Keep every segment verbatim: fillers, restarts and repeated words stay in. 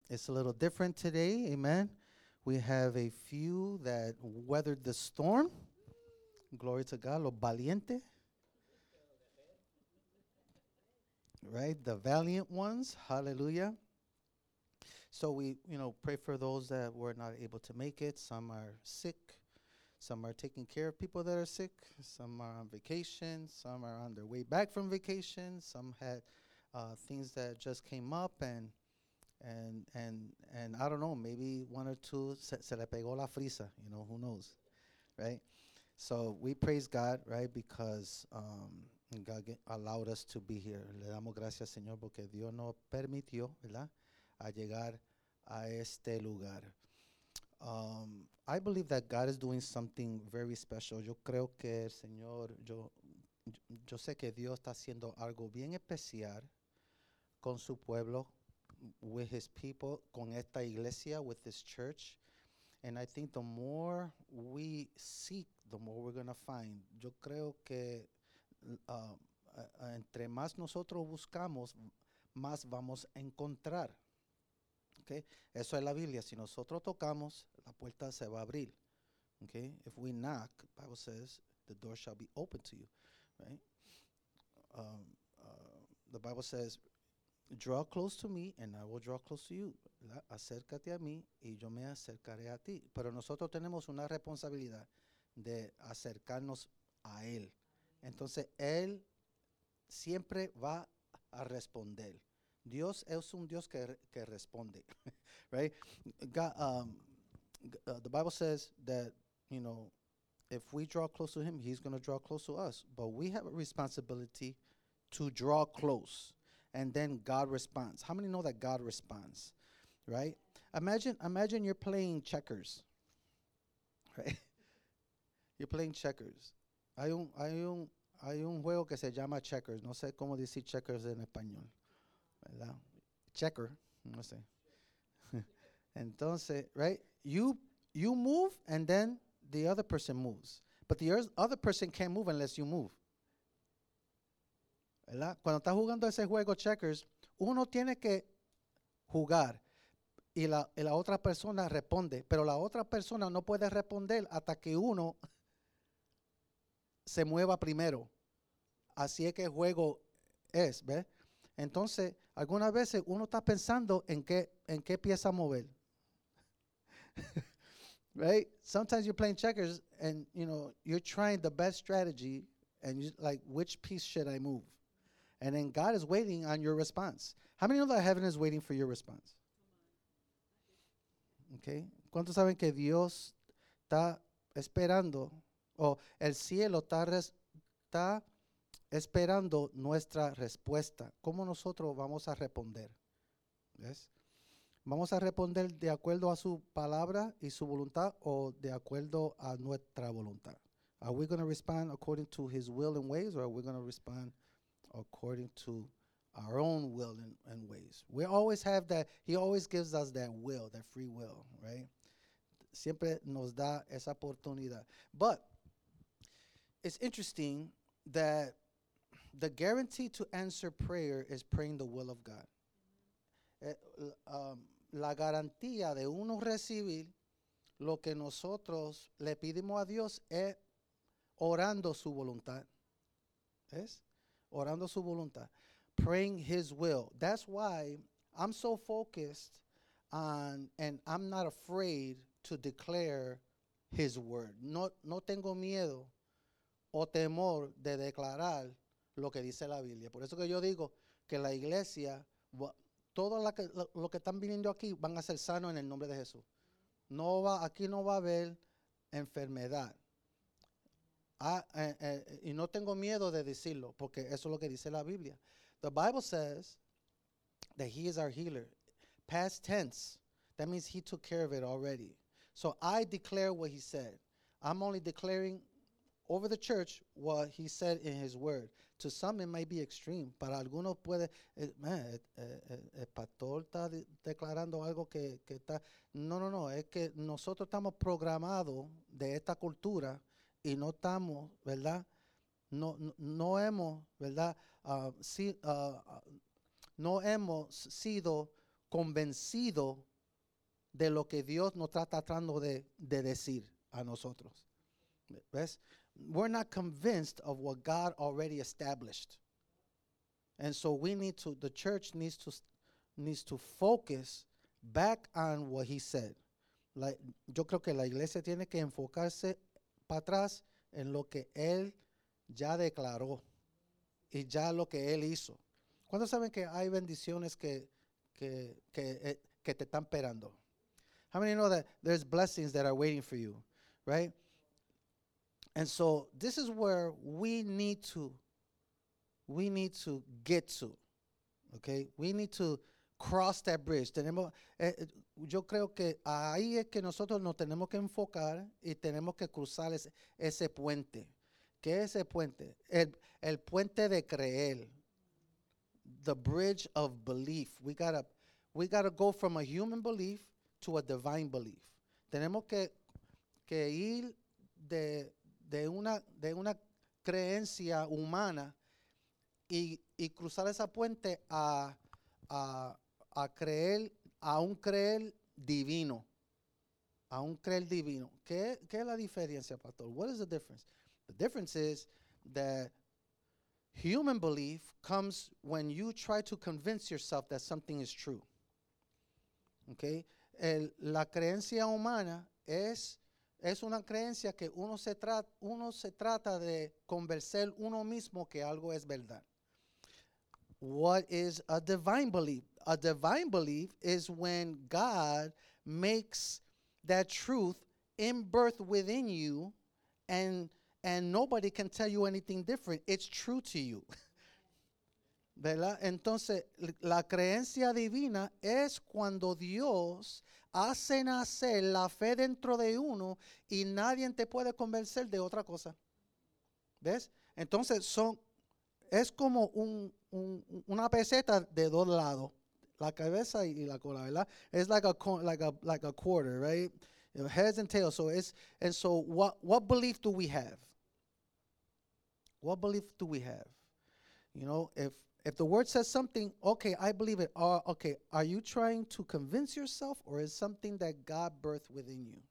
It's a little different today, amen. We have a few that weathered the storm. Glory to God, los valientes, right? The valiant ones, hallelujah. So we, you know, pray for those that were not able to make it. Some are sick. Some are taking care of people that are sick. Some are on vacation. Some are on their way back from vacation. Some had uh, things that just came up, and and and and I don't know. Maybe one or two se, se le pegó la frisa. You know, who knows, right? So we praise God, right, because um, God ge- allowed us to be here. Le damos gracias, Señor, porque Dios nos permitió, ¿verdad?, a llegar a este lugar. Um, I believe that God is doing something very special. Yo creo que el Señor, yo, yo yo sé que Dios está haciendo algo bien especial con su pueblo, with his people, con esta iglesia, with this church. And I think the more we seek, the more we're going to find. Yo creo que uh, uh, entre más nosotros buscamos, más vamos a encontrar. Okay? Eso es la Biblia. Si nosotros tocamos, la puerta se va a abrir. Okay? If we knock, the Bible says the door shall be open to you. Right? Um, uh, the Bible says, draw close to me and I will draw close to you. ¿Verdad? Acércate a mí y yo me acercaré a ti. Pero nosotros tenemos una responsabilidad de acercarnos a Él. Entonces, Él siempre va a responder. Dios es un Dios que, que responde. Right? God, um, g- uh, the Bible says that, you know, if we draw close to Him, He's going to draw close to us. But we have a responsibility to draw close. And then God responds. How many know that God responds? Right? Imagine, imagine you're playing checkers. Right? You're playing checkers. Hay un, hay un, hay un juego que se llama checkers. No sé cómo decir checkers en español. ¿Verdad? Checker. No sé. Entonces, right? You you move and then the other person moves. But the oth- other person can't move unless you move. ¿Verdad? Cuando estás jugando ese juego checkers, uno tiene que jugar y la, y la otra persona responde, pero la otra persona no puede responder hasta que uno se mueva primero. Así es que el juego es, ¿ves? Entonces, algunas veces uno está pensando en qué, en qué pieza mover. Right? Sometimes you're playing checkers and, you know, you're trying the best strategy and you like, which piece should I move? And then God is waiting on your response. How many know that heaven is waiting for your response? Okay. ¿Cuántos saben que Dios está esperando, o el cielo está, res- está esperando nuestra respuesta? ¿Cómo nosotros vamos a responder? ¿Ves? ¿Vamos a responder de acuerdo a su palabra y su voluntad o de acuerdo a nuestra voluntad? Are we going to respond according to His will and ways, or are we going to respond according to our own will and, and ways? We always have that. He always gives us that will, that free will, right? Siempre nos da esa oportunidad. But it's interesting that the guarantee to answer prayer is praying the will of God. Eh, l- um, la garantía de uno recibir lo que nosotros le pedimos a Dios es orando su voluntad. ¿Es? Orando su voluntad. Praying His will. That's why I'm so focused on, and I'm not afraid to declare His word. No, no tengo miedo o temor de declarar lo que dice la Biblia. Por eso que yo digo que la iglesia, va- todos la que- lo, lo que están viniendo aquí van a ser sanos en el nombre de Jesús. No va, aquí no va a haber enfermedad. Ah, eh, eh, y no tengo miedo de decirlo, porque eso es lo que dice la Biblia. The Bible says that He is our healer. Past tense. That means He took care of it already. So I declare what He said. I'm only declaring over the church what He said in His word. To some it might be extreme. Para algunos puede, eh, man, eh, eh, eh, el pastor está de- declarando algo que, que está... No, no, no, es que nosotros estamos programados de esta cultura y no estamos, ¿verdad? No, no, no hemos, ¿verdad? Ah, sí, ah, ah, no hemos sido convencido de lo que Dios nos está tratando de, de decir a nosotros. ¿Ves? We're not convinced of what God already established. And so we need to, the church needs to needs to focus back on what he said. Like, yo creo que la iglesia tiene que enfocarse para atrás en lo que él ya declaró y ya lo que él hizo. ¿Cuántos saben que hay bendiciones que, que, que, eh, que te están esperando? How many know that there's blessings that are waiting for you, right? And so this is where we need to we need to get to, okay? We need to cross that bridge. Tenemos, eh, yo creo que ahí es que nosotros nos tenemos que enfocar y tenemos que cruzar ese, ese puente. ¿Qué es ese puente? El, el puente de creer. The bridge of belief. We gotta, we gotta go from a human belief to a divine belief. Tenemos que, que ir de, de, una, de una creencia humana y, y cruzar esa puente a, a, a creer, a un creer divino. A un creer divino. ¿Qué, ¿Qué es la diferencia, pastor? What is the difference? The difference is that human belief comes when you try to convince yourself that something is true. Okay? El, la creencia humana es, es una creencia que uno se, tra uno se trata de convencer uno mismo que algo es verdad. What is a divine belief? A divine belief is when God makes that truth in birth within you, and and nobody can tell you anything different. It's true to you. ¿Verdad? Entonces, la creencia divina es cuando Dios hace nacer la fe dentro de uno y nadie te puede convencer de otra cosa. ¿Ves? Entonces, son, es como un, un, una peseta de dos lados, la cabeza y la cola, ¿verdad? It's like a, like a, like a quarter, right? You know, heads and tails. So it's, and so what, what belief do we have? What belief do we have? You know, if if the word says something, okay, I believe it. Uh, okay, are you trying to convince yourself, or is something that God birthed within you?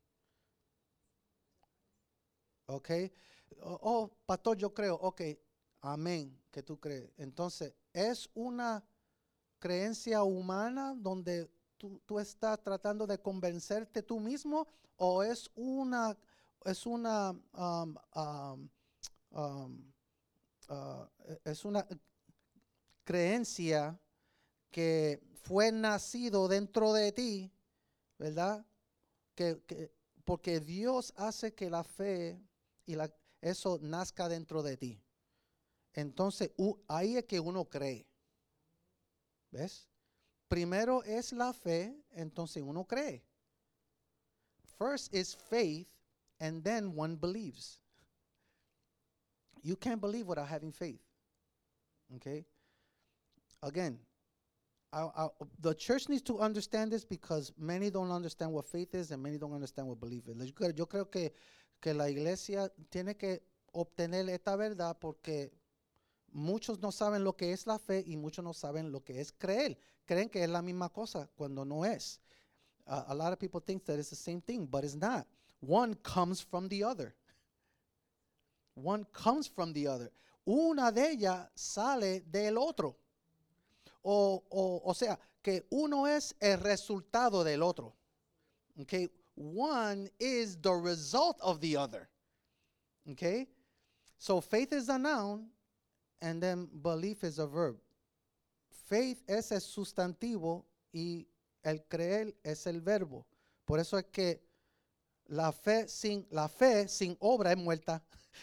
Okay. Oh, oh, pastor, yo creo. Okay, amén, que tú crees. Entonces, ¿es una creencia humana donde tú, tú estás tratando de convencerte tú mismo, o es una es una um, um, um, uh, es una creencia que fue nacido dentro de ti, ¿verdad? Que, que porque Dios hace que la fe y la, eso nazca dentro de ti. Entonces, uh, ahí es que uno cree. ¿Ves? Primero es la fe, entonces uno cree. First is faith, and then one believes. You can't believe without having faith. Okay? Again, I, I, the church needs to understand this because many don't understand what faith is and many don't understand what belief is. Yo, yo creo que, que la iglesia tiene que obtener esta verdad porque muchos no saben lo que es la fe y muchos no saben lo que es creer. Creen que es la misma cosa cuando no es. Uh, a lot of people think that it's the same thing, but it's not. One comes from the other. One comes from the other. Una de ellas sale del otro. O, o, o sea, que uno es el resultado del otro. Okay? One is the result of the other. Okay? So faith is a noun, and then belief is a verb. Faith es el sustantivo y el creer es el verbo. Por eso es que la fe sin, la fe sin obra es muerta.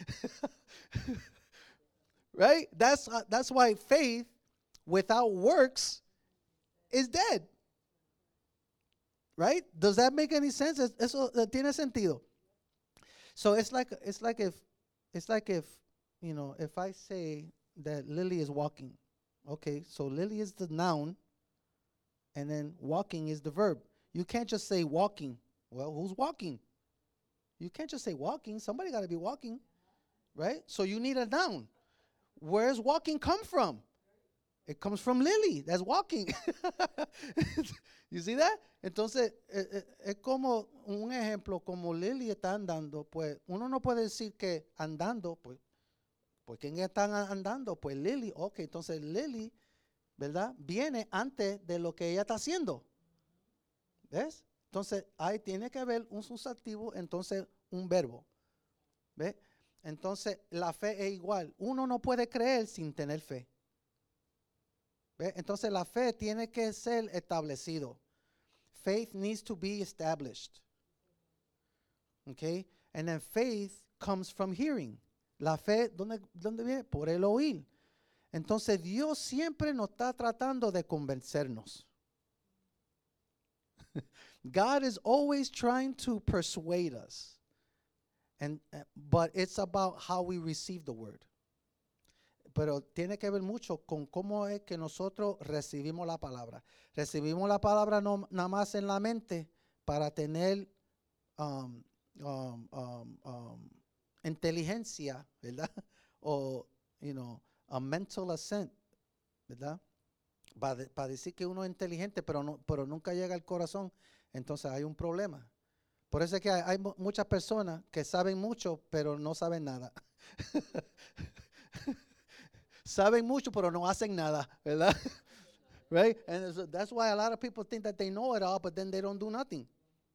Right? That's, uh, that's why faith without works is dead. Right? Does that make any sense? Eso uh, tiene sentido. So it's like it's like if it's like if you know if I say that Lily is walking. Okay, so Lily is the noun, and then walking is the verb. You can't just say walking. Well, who's walking? You can't just say walking. Somebody got to be walking, right? So you need a noun. Where's walking come from? It comes from Lily, that's walking. You see that? Entonces, eh, eh, es como un ejemplo, como Lily está andando, pues uno no puede decir que andando, pues, pues ¿quién está andando? Pues Lily, ok, entonces Lily, ¿verdad? Viene antes de lo que ella está haciendo. ¿Ves? Entonces, ahí tiene que haber un sustantivo, entonces un verbo. ¿Ves? Entonces, la fe es igual. Uno no puede creer sin tener fe. ¿Ves? Entonces, la fe tiene que ser establecido. Faith needs to be established. Okay? And then faith comes from hearing. La fe, ¿dónde, dónde viene? Por el oír. Entonces, Dios siempre nos está tratando de convencernos. God is always trying to persuade us. And, uh, but it's about how we receive the word. Pero tiene que ver mucho con cómo es que nosotros recibimos la palabra. Recibimos la palabra no nada más en la mente para tener um, um, um, um, inteligencia, ¿verdad? O, you know, a mental assent, ¿verdad? Para de, pa decir que uno es inteligente, pero, no, pero nunca llega al corazón, entonces hay un problema. Por eso es que hay, hay muchas personas que saben mucho, pero no saben nada. Saben mucho, pero no hacen nada, ¿verdad? Right? And so that's why a lot of people think that they know it all, but then they don't do nothing.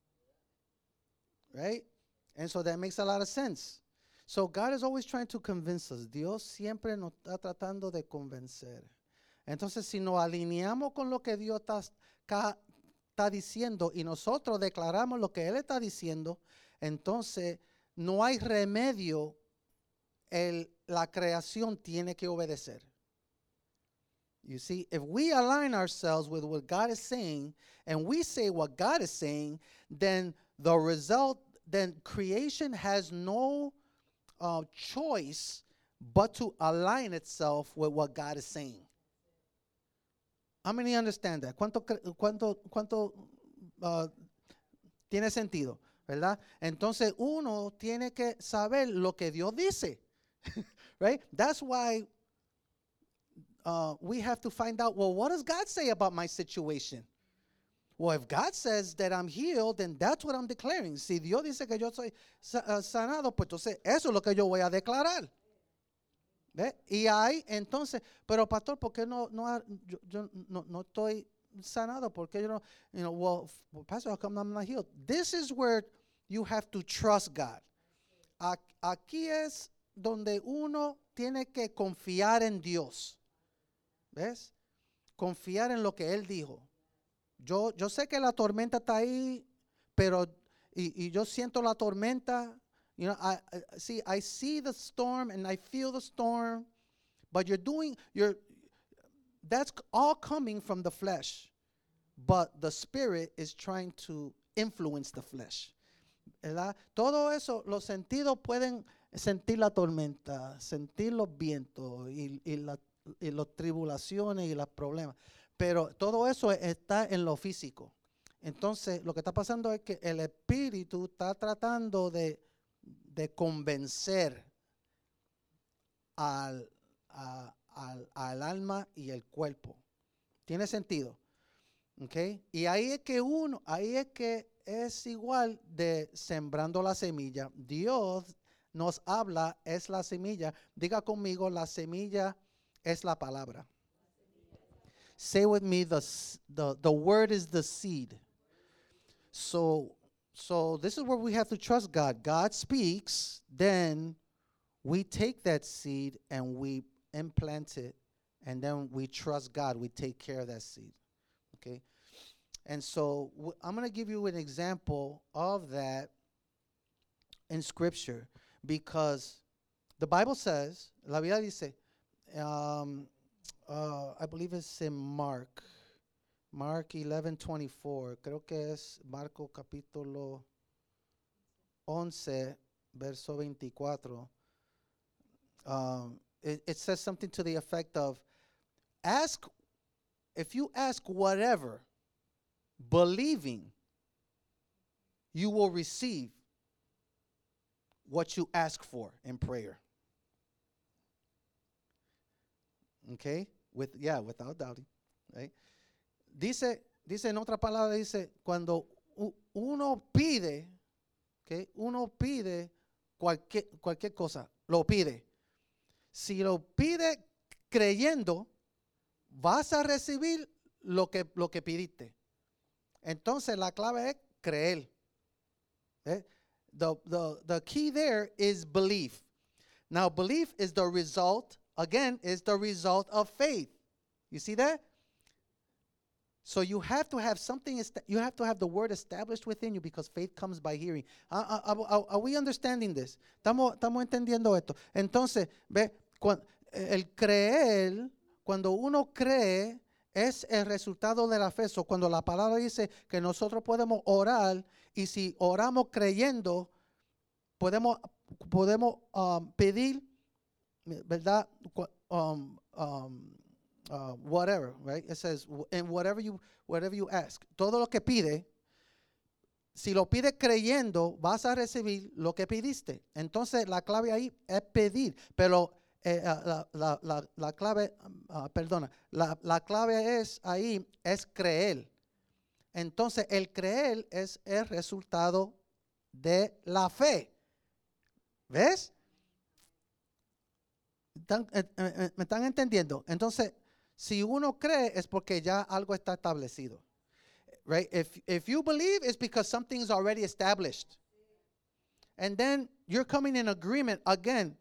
Right? And so that makes a lot of sense. So God is always trying to convince us. Dios siempre nos está tratando de convencer. Entonces, si nos alineamos con lo que Dios está, está diciendo y nosotros declaramos lo que Él está diciendo, entonces no hay remedio. El, la creación tiene que obedecer. You see, if we align ourselves with what God is saying and we say what God is saying, then the result, then creation has no uh, choice but to align itself with what God is saying. How many understand that? ¿Cuánto, cuánto, cuánto uh, tiene sentido? ¿Verdad? Entonces uno tiene que saber lo que Dios dice. Right? That's why uh, we have to find out, well, what does God say about my situation? Well, if God says that I'm healed, then that's what I'm declaring. Si Dios dice que yo soy sanado, pues entonces eso es lo que yo voy a declarar. ¿Ve? Y ahí, entonces, pero pastor, ¿por qué no, no, yo, yo no, no estoy sanado? ¿Por qué yo no? You know, well, pastor, how come I'm not healed? This is where you have to trust God. Aquí es donde uno tiene que confiar en Dios. ¿Ves? Confiar en lo que Él dijo. Yo, yo sé que la tormenta está ahí, pero y, y yo siento la tormenta. You know, I, I see I see the storm and I feel the storm, but you're doing you're that's all coming from the flesh. But the spirit is trying to influence the flesh. ¿Verdad? Todo eso, los sentidos pueden sentir la tormenta, sentir los vientos y, y, la, y las tribulaciones y los problemas. Pero todo eso está en lo físico. Entonces, lo que está pasando es que el espíritu está tratando de, de convencer al, a, al, al alma y el cuerpo. ¿Tiene sentido? Okay. Y ahí es que uno, ahí es que es igual de sembrando la semilla. Dios nos habla, es la semilla. Diga conmigo, la semilla es la palabra. Say with me, the, the, the word is the seed. So, so this is where we have to trust God. God speaks, then we take that seed and we implant it, and then we trust God. We take care of that seed. Okay? And so w- I'm going to give you an example of that in Scripture, because the Bible says, la Biblia dice, um, uh, I believe it's in Mark, Mark eleven twenty-four, creo que es Marco capítulo once, verso veinticuatro. Um, it, it says something to the effect of, ask, if you ask whatever, believing, you will receive what you ask for in prayer. Okay? With, yeah, without doubting. Right? Dice, dice en otra palabra, dice, cuando u- uno pide, okay, uno pide cualquier, cualquier cosa, lo pide. Si lo pide creyendo, vas a recibir lo que, lo que pidiste. Entonces la clave es creer. Eh? The, the, the key there is belief. Now belief is the result, again, is the result of faith. You see that? So you have to have something, esta- you have to have the word established within you because faith comes by hearing. Are, are- are- are we understanding this? ¿Estamos, estamos entendiendo esto? Entonces, ve, cuan- el creer, cuando uno cree, es el resultado de la fe. So, cuando la palabra dice que nosotros podemos orar y si oramos creyendo, podemos, podemos um, pedir, ¿verdad? Cu- Um, um, uh, whatever, right? It says, "Wh- and whatever you, whatever you ask." Todo lo que pide, si lo pide creyendo, vas a recibir lo que pidiste. Entonces, la clave ahí es pedir, pero eh, ah, la, la, la, la clave, ah, perdona, la, la clave es ahí, es creer. Entonces, el creer es el resultado de la fe. ¿Ves? ¿Están- eh, eh, eh, ¿Me están entendiendo? Entonces, si uno cree es porque ya algo está establecido. Right? If if you believe, it's because something's already established. And then you're coming in agreement again.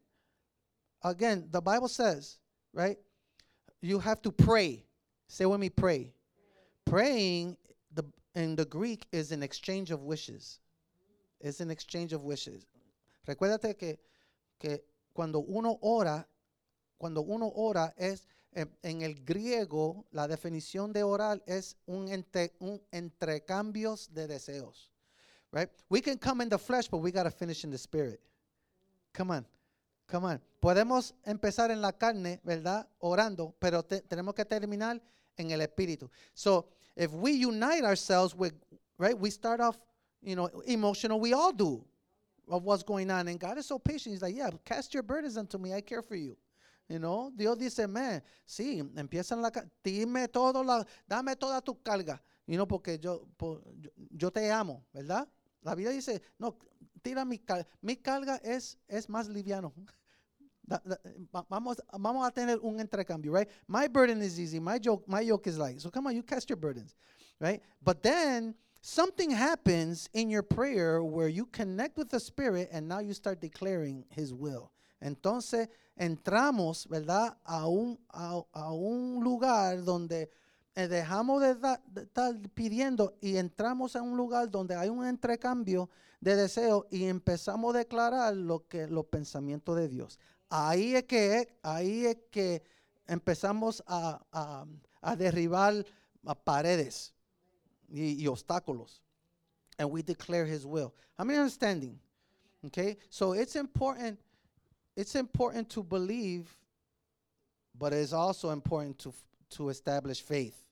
Again, the Bible says, right? You have to pray. Say with me, pray. Praying the in the Greek is an exchange of wishes. It's an exchange of wishes. Recuérdate que, que cuando uno ora, cuando uno ora es en, en el griego, la definición de orar es un, entre, un entrecambios de deseos. Right? We can come in the flesh, but we got to finish in the spirit. Come on. Come on. Podemos empezar en la carne, ¿verdad? Orando, pero te, tenemos que terminar en el espíritu. So, if we unite ourselves with, right, we start off, you know, emotional. We all do of what's going on. And God is so patient. He's like, yeah, cast your burdens unto me. I care for you. You know, Dios dice, man, sí, empiezan la, dime todo, la, dame toda tu carga. You know, porque yo, por, yo, yo te amo, ¿verdad? La Biblia dice, no, tira mi carga. Mi carga es, es más liviano. Da, da, vamos, vamos a tener un entrecambio, right? My burden is easy. My yoke, my yoke is light. So come on, you cast your burdens, right? But then something happens in your prayer where you connect with the Spirit and now you start declaring His will. Entonces entramos, ¿verdad? A un, a, a un lugar donde eh, dejamos de, da, de estar pidiendo y entramos a un lugar donde hay un entrecambio de deseo y empezamos a declarar lo que los pensamientos de Dios. Ahí es que, ahí es que empezamos a, a, a derribar a paredes y, y obstáculos. And we declare His will. How many understanding? Okay, so it's important. It's important to believe, but it's also important to to establish faith.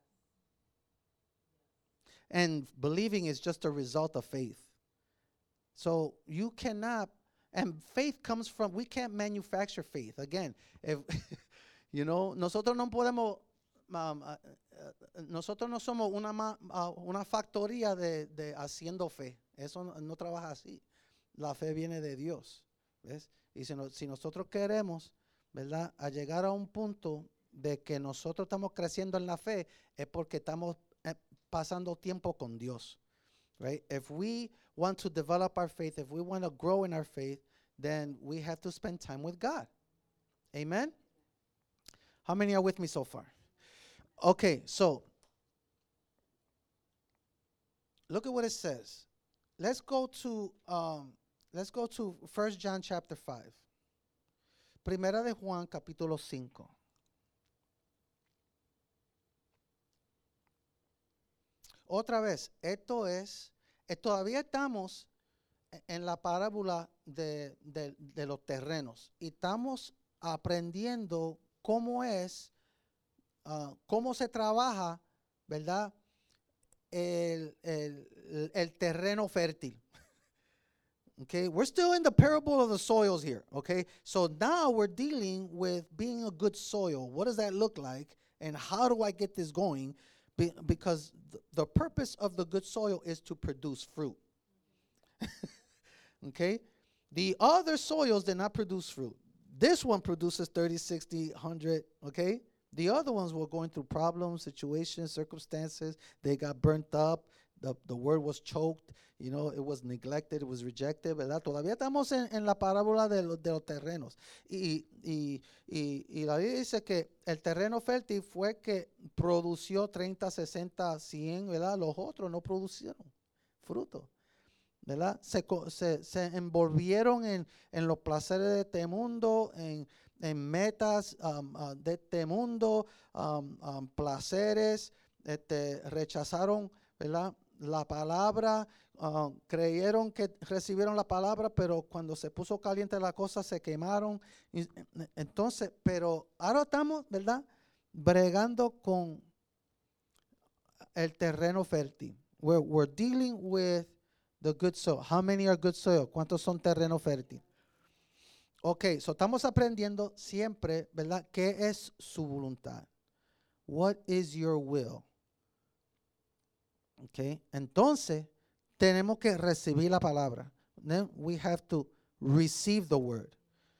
And believing is just a result of faith. So you cannot. And faith comes from, we can't manufacture faith. Again, if, you know, nosotros no podemos, um, uh, uh, nosotros no somos una, ma, uh, una factoría de, de haciendo fe. Eso no, no trabaja así. La fe viene de Dios. ¿Ves? Y si, no, si nosotros queremos, ¿verdad?, a llegar a un punto de que nosotros estamos creciendo en la fe, es porque estamos eh, pasando tiempo con Dios. Right? If we want to develop our faith, if we want to grow in our faith, then we have to spend time with God. Amen? How many are with me so far? Okay, so look at what it says. Let's go to um, let's go to First John chapter five. Primera de Juan capítulo cinco. Otra vez, esto es, eh, todavía estamos en la parábola de, de, de los terrenos y estamos aprendiendo cómo es, uh, cómo se trabaja, ¿verdad? El, el, el terreno fértil. Okay, we're still in the parable of the soils here. Okay, so now we're dealing with being a good soil. What does that look like? And how do I get this going? Be, because th- the purpose of the good soil is to produce fruit. Okay, the other soils did not produce fruit. This one produces thirty, sixty, one hundred. Okay, the other ones were going through problems, situations, circumstances. They got burnt up. The, the word was choked. You know, it was neglected, it was rejected, ¿verdad? Todavía estamos en, en la parábola de, lo, de los terrenos. Y, y, y, y la Biblia dice que el terreno fértil fue que produció treinta, sesenta, cien, ¿verdad? Los otros no producieron fruto, ¿verdad? Se, se, se envolvieron en, en los placeres de este mundo, en, en metas um, uh, de este mundo, um, um, placeres, este, rechazaron, ¿verdad? La palabra, uh, creyeron que recibieron la palabra, pero cuando se puso caliente la cosa se quemaron. Y, entonces, pero ahora estamos, ¿verdad? Bregando con el terreno fértil. We're, we're dealing with the good soil. How many are good soil? ¿Cuántos son terreno fértil? Ok, so estamos aprendiendo siempre, ¿verdad? ¿Qué es su voluntad? What is your will? Okay, entonces tenemos que recibir la palabra. Then we have to receive the word.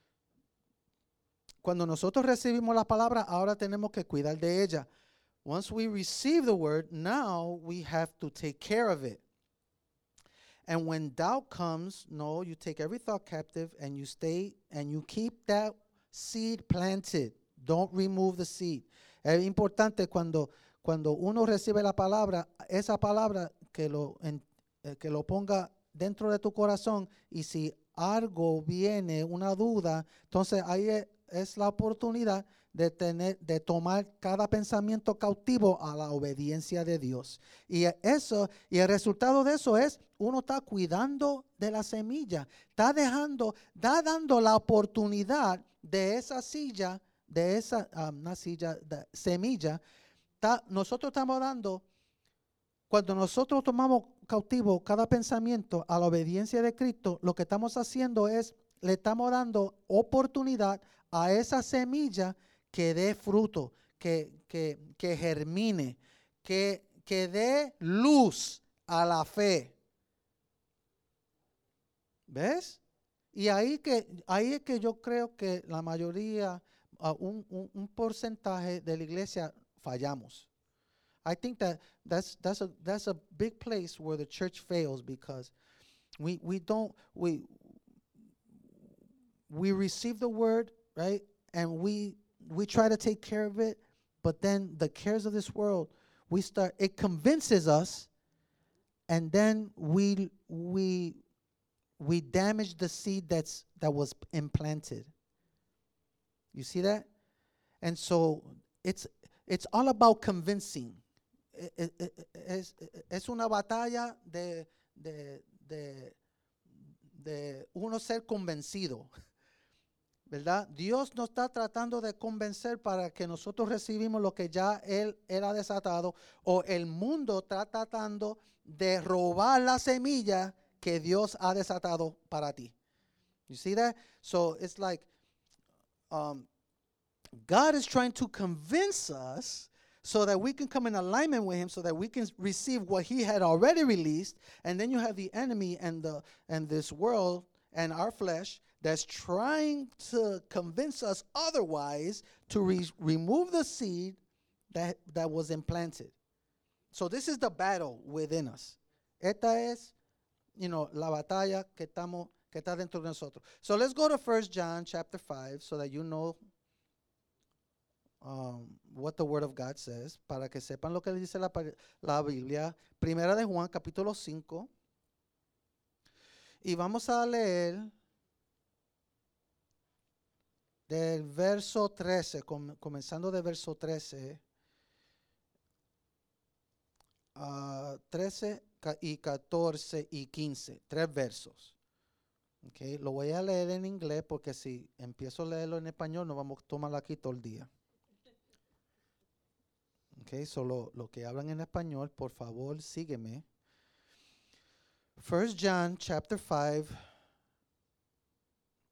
Cuando nosotros recibimos la palabra, ahora tenemos que cuidar de ella. Once we receive the word, now we have to take care of it. And when doubt comes, no, you take every thought captive and you stay and you keep that seed planted. Don't remove the seed. Es importante cuando Cuando uno recibe la palabra, esa palabra que lo, en, eh, que lo ponga dentro de tu corazón, y si algo viene, una duda, entonces ahí es, es la oportunidad de tener, de tomar cada pensamiento cautivo a la obediencia de Dios. Y eso, y el resultado de eso es, uno está cuidando de la semilla, está dejando, está dando la oportunidad de esa silla, de esa um, una silla, de semilla. Ta, nosotros estamos dando, cuando nosotros tomamos cautivo cada pensamiento a la obediencia de Cristo, lo que estamos haciendo es, le estamos dando oportunidad a esa semilla que dé fruto, que, que, que germine, que, que dé luz a la fe. ¿Ves? Y ahí, que, ahí es que yo creo que la mayoría, uh, un, un, un porcentaje de la iglesia fallamos. I think that that's that's a that's a big place where the church fails, because we we don't we we receive the word, right, and we we try to take care of it, but then the cares of this world, we start, it convinces us, and then we we we damage the seed that's that was implanted. You see that? And so it's it's all about convincing. Es, es una batalla de, de, de, de uno ser convencido, ¿verdad? Dios nos está tratando de convencer para que nosotros recibimos lo que ya Él, él ha desatado, o el mundo está tratando de robar la semilla que Dios ha desatado para ti. You see that? So it's like um, God is trying to convince us so that we can come in alignment with him, so that we can receive what he had already released. And then you have the enemy and the and this world and our flesh that's trying to convince us otherwise, to re- remove the seed that, that was implanted. So this is the battle within us. Esta es, you know, la batalla que estamos que está dentro de nosotros. So let's go to First John chapter five, so that you know Um, what the Word of God says, para que sepan lo que dice la, la Biblia. Primera de Juan, capítulo cinco. Y vamos a leer del verso trece, com, comenzando del verso trece, uh, trece y catorce y quince, tres versos. Okay, lo voy a leer en inglés, porque si empiezo a leerlo en español, nos vamos a tomar aquí todo el día. Okay, solo lo que hablan en español, por favor, sígueme. First John chapter five,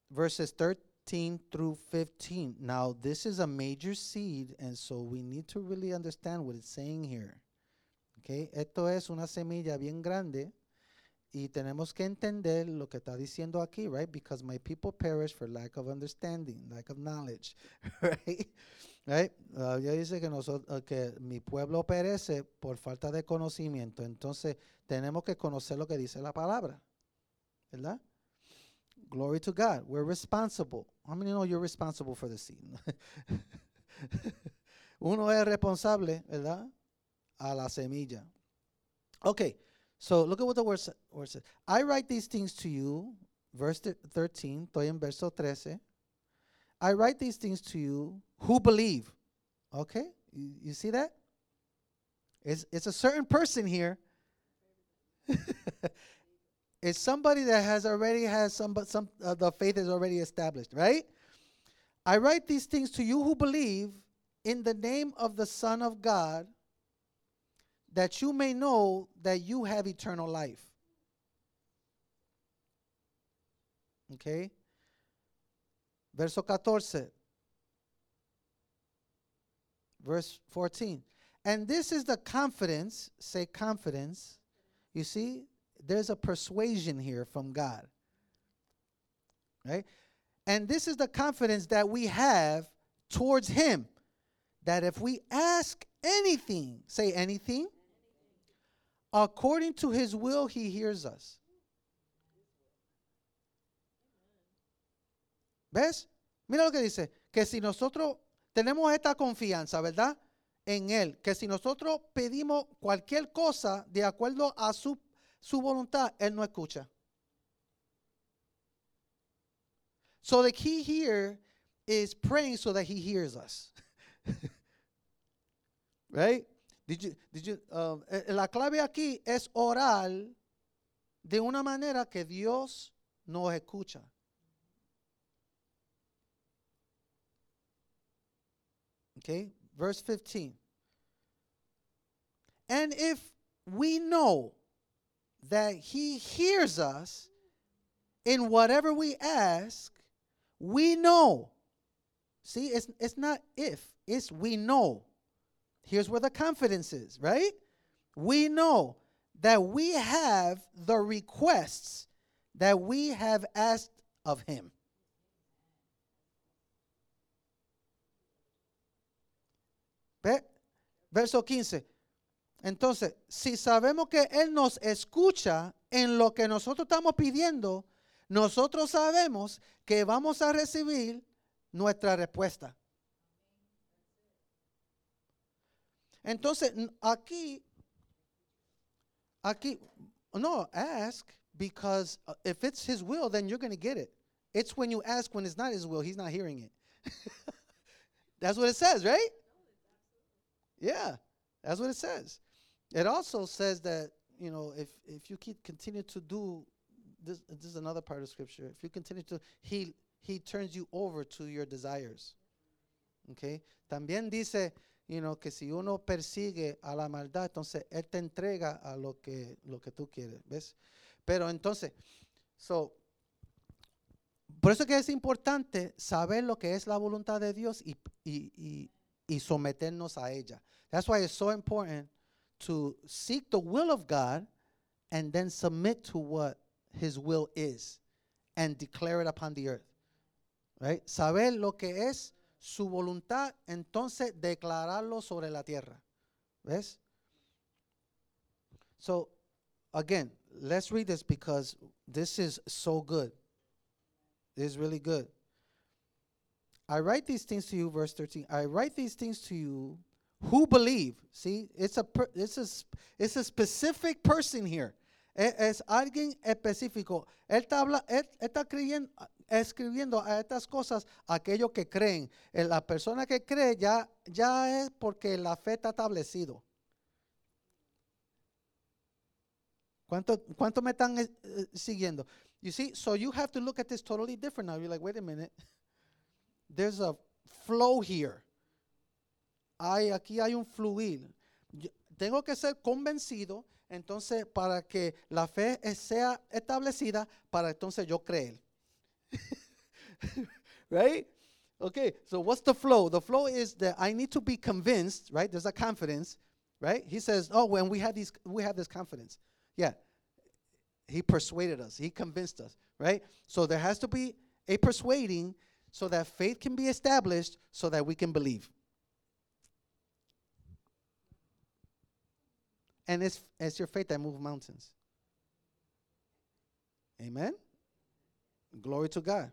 verses thirteen through fifteen. Now, this is a major seed, and so we need to really understand what it's saying here. Okay, esto es una semilla bien grande, y tenemos que entender lo que está diciendo aquí, right? Because my people perish for lack of understanding, lack of knowledge, right? Right? Uh, ya dice que, nosotros, uh, que mi pueblo perece por falta de conocimiento. Entonces, tenemos que conocer lo que dice la palabra, ¿verdad? Glory to God. We're responsible. How many know you're responsible for the seed? Uno es responsable, ¿verdad? A la semilla. Okay, so look at what the word, sa- word says. I write these things to you, verse thir- thirteen, estoy en verso trece. I write these things to you who believe. Okay, you, you see that? It's, it's a certain person here. It's somebody that has already has some, but some uh, the faith is already established, right? I write these things to you who believe in the name of the Son of God, that you may know that you have eternal life. Okay? Verso catorce. Verse fourteen. And this is the confidence, say confidence. You see, there's a persuasion here from God. Right? And this is the confidence that we have towards him, that if we ask anything, say anything, according to his will, he hears us. ¿Ves? Mira lo que dice, que si nosotros tenemos esta confianza, ¿verdad? En él, que si nosotros pedimos cualquier cosa de acuerdo a su, su voluntad, él no escucha. So the key here is praying so that he hears us. Right? Did you, did you, uh, la clave aquí es orar de una manera que Dios nos escucha. Okay, verse fifteen. And if we know that he hears us in whatever we ask, we know. See, it's, it's not if, it's we know. Here's where the confidence is, right? We know that we have the requests that we have asked of him. ¿Ve? Verso quince. Entonces, si sabemos que él nos escucha en lo que nosotros estamos pidiendo, nosotros sabemos que vamos a recibir nuestra respuesta. Entonces, n- aquí, aquí, no, ask, because uh, if it's his will, then you're going to get it. It's when you ask when it's not his will, he's not hearing it. That's what it says, right? Yeah, that's what it says. It also says that, you know, if, if you keep continue to do this, this is another part of scripture. If you continue to, he, he turns you over to your desires. Okay? También dice, you know, que si uno persigue a la maldad, entonces él te entrega a lo que, lo que tú quieres, ¿ves? Pero entonces, so, por eso que es importante saber lo que es la voluntad de Dios y, y, y, y someternos a ella. That's why it's so important to seek the will of God and then submit to what his will is and declare it upon the earth. Right? Saber lo que es su voluntad, entonces declararlo sobre la tierra. ¿Ves? So, again, let's read this because this is so good. This is really good. I write these things to you, verse thirteen. I write these things to you who believe. See, it's a per, it's a sp- it's a specific person here. Es, es alguien específico. Él está, habla, él está creyendo, escribiendo a estas cosas a aquellos que creen. Eh, La persona que cree ya, ya es porque la fe está establecido. ¿Cuánto, cuánto me están eh, eh, siguiendo? You see, so you have to look at this totally different now. You're like, wait a minute. There's a flow here. Hay, aquí hay un fluir. Yo tengo que ser convencido, entonces, para que la fe es- sea establecida, para entonces yo creer. Right? Okay, so what's the flow? The flow is that I need to be convinced, right? There's a confidence, right? He says, oh, when we have these, we have this confidence. Yeah, he persuaded us. He convinced us, right? So there has to be a persuading so that faith can be established so that we can believe. And it's, it's your faith that moves mountains. Amen? Glory to God.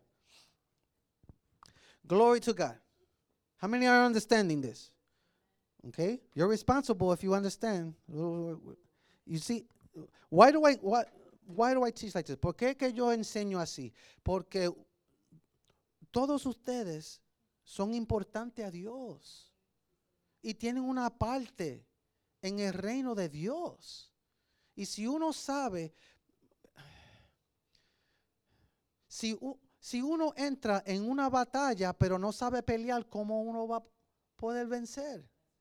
Glory to God. How many are understanding this? Okay? You're responsible if you understand. You see, why do I what why do I teach like this? ¿Por qué que yo enseño así? Porque todos ustedes son importantes a Dios y tienen una parte en el reino de Dios. Y si uno sabe, si, si uno entra en una batalla pero no sabe pelear, ¿cómo uno va a poder vencer?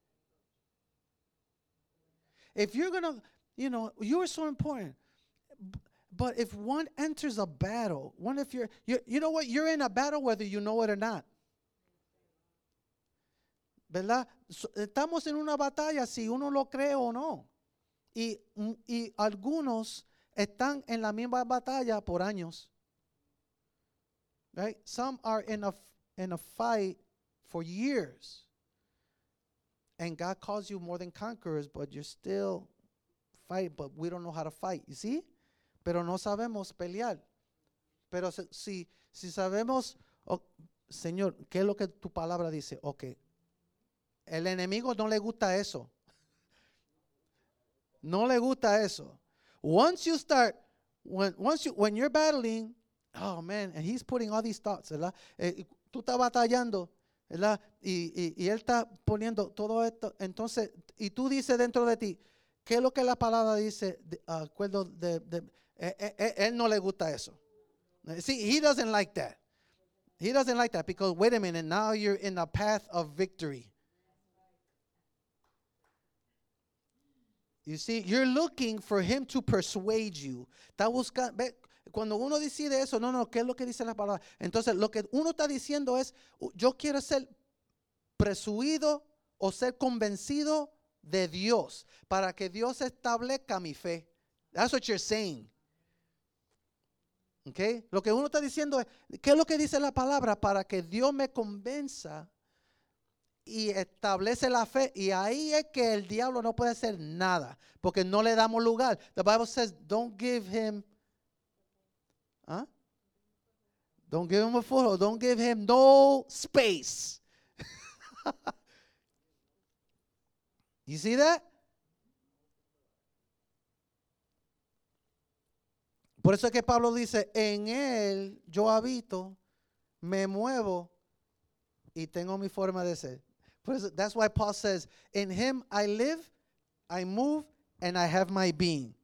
If you're going to, you know, you're so important. But if one enters a battle, one if you're, you're, you know what, you're in a battle whether you know it or not. ¿Verdad? So, estamos en una batalla si uno lo cree o no. Y, y algunos están en la misma batalla por años. Right? Some are in a, in a fight for years. And God calls you more than conquerors, but you're still fighting, but we don't know how to fight. You see? Pero no sabemos pelear. Pero si, si sabemos, oh, Señor, ¿qué es lo que tu palabra dice? Ok. El enemigo no le gusta eso. No le gusta eso. Once you start, when, once you, when you're battling, oh man, and he's putting all these thoughts, ¿verdad? Eh, tú estás batallando, ¿verdad? Y, y, y él está poniendo todo esto. Entonces, y tú dices dentro de ti, ¿qué es lo que la palabra dice? De, uh, acuerdo de, de eh, eh, eh, él no le gusta eso. See, he doesn't like that. He doesn't like that because, wait a minute, now you're in a path of victory. You see, you're looking for him to persuade you. Está buscando, ve, cuando uno decide eso, no, no, ¿qué es lo que dice la palabra? Entonces, lo que uno está diciendo es, yo quiero ser persuadido o ser convencido de Dios para que Dios establezca mi fe. That's what you're saying. Okay? Lo que uno está diciendo es, ¿qué es lo que dice la palabra? Para que Dios me convenza y establece la fe. Y ahí es que el diablo no puede hacer nada, porque no le damos lugar. The Bible says, don't give him, huh? Don't give him a foothold. Don't give him no space. You see that? Por eso es que Pablo dice, en él yo habito, me muevo y tengo mi forma de ser. Por eso, that's why Paul says, in him I live, I move, and I have my being.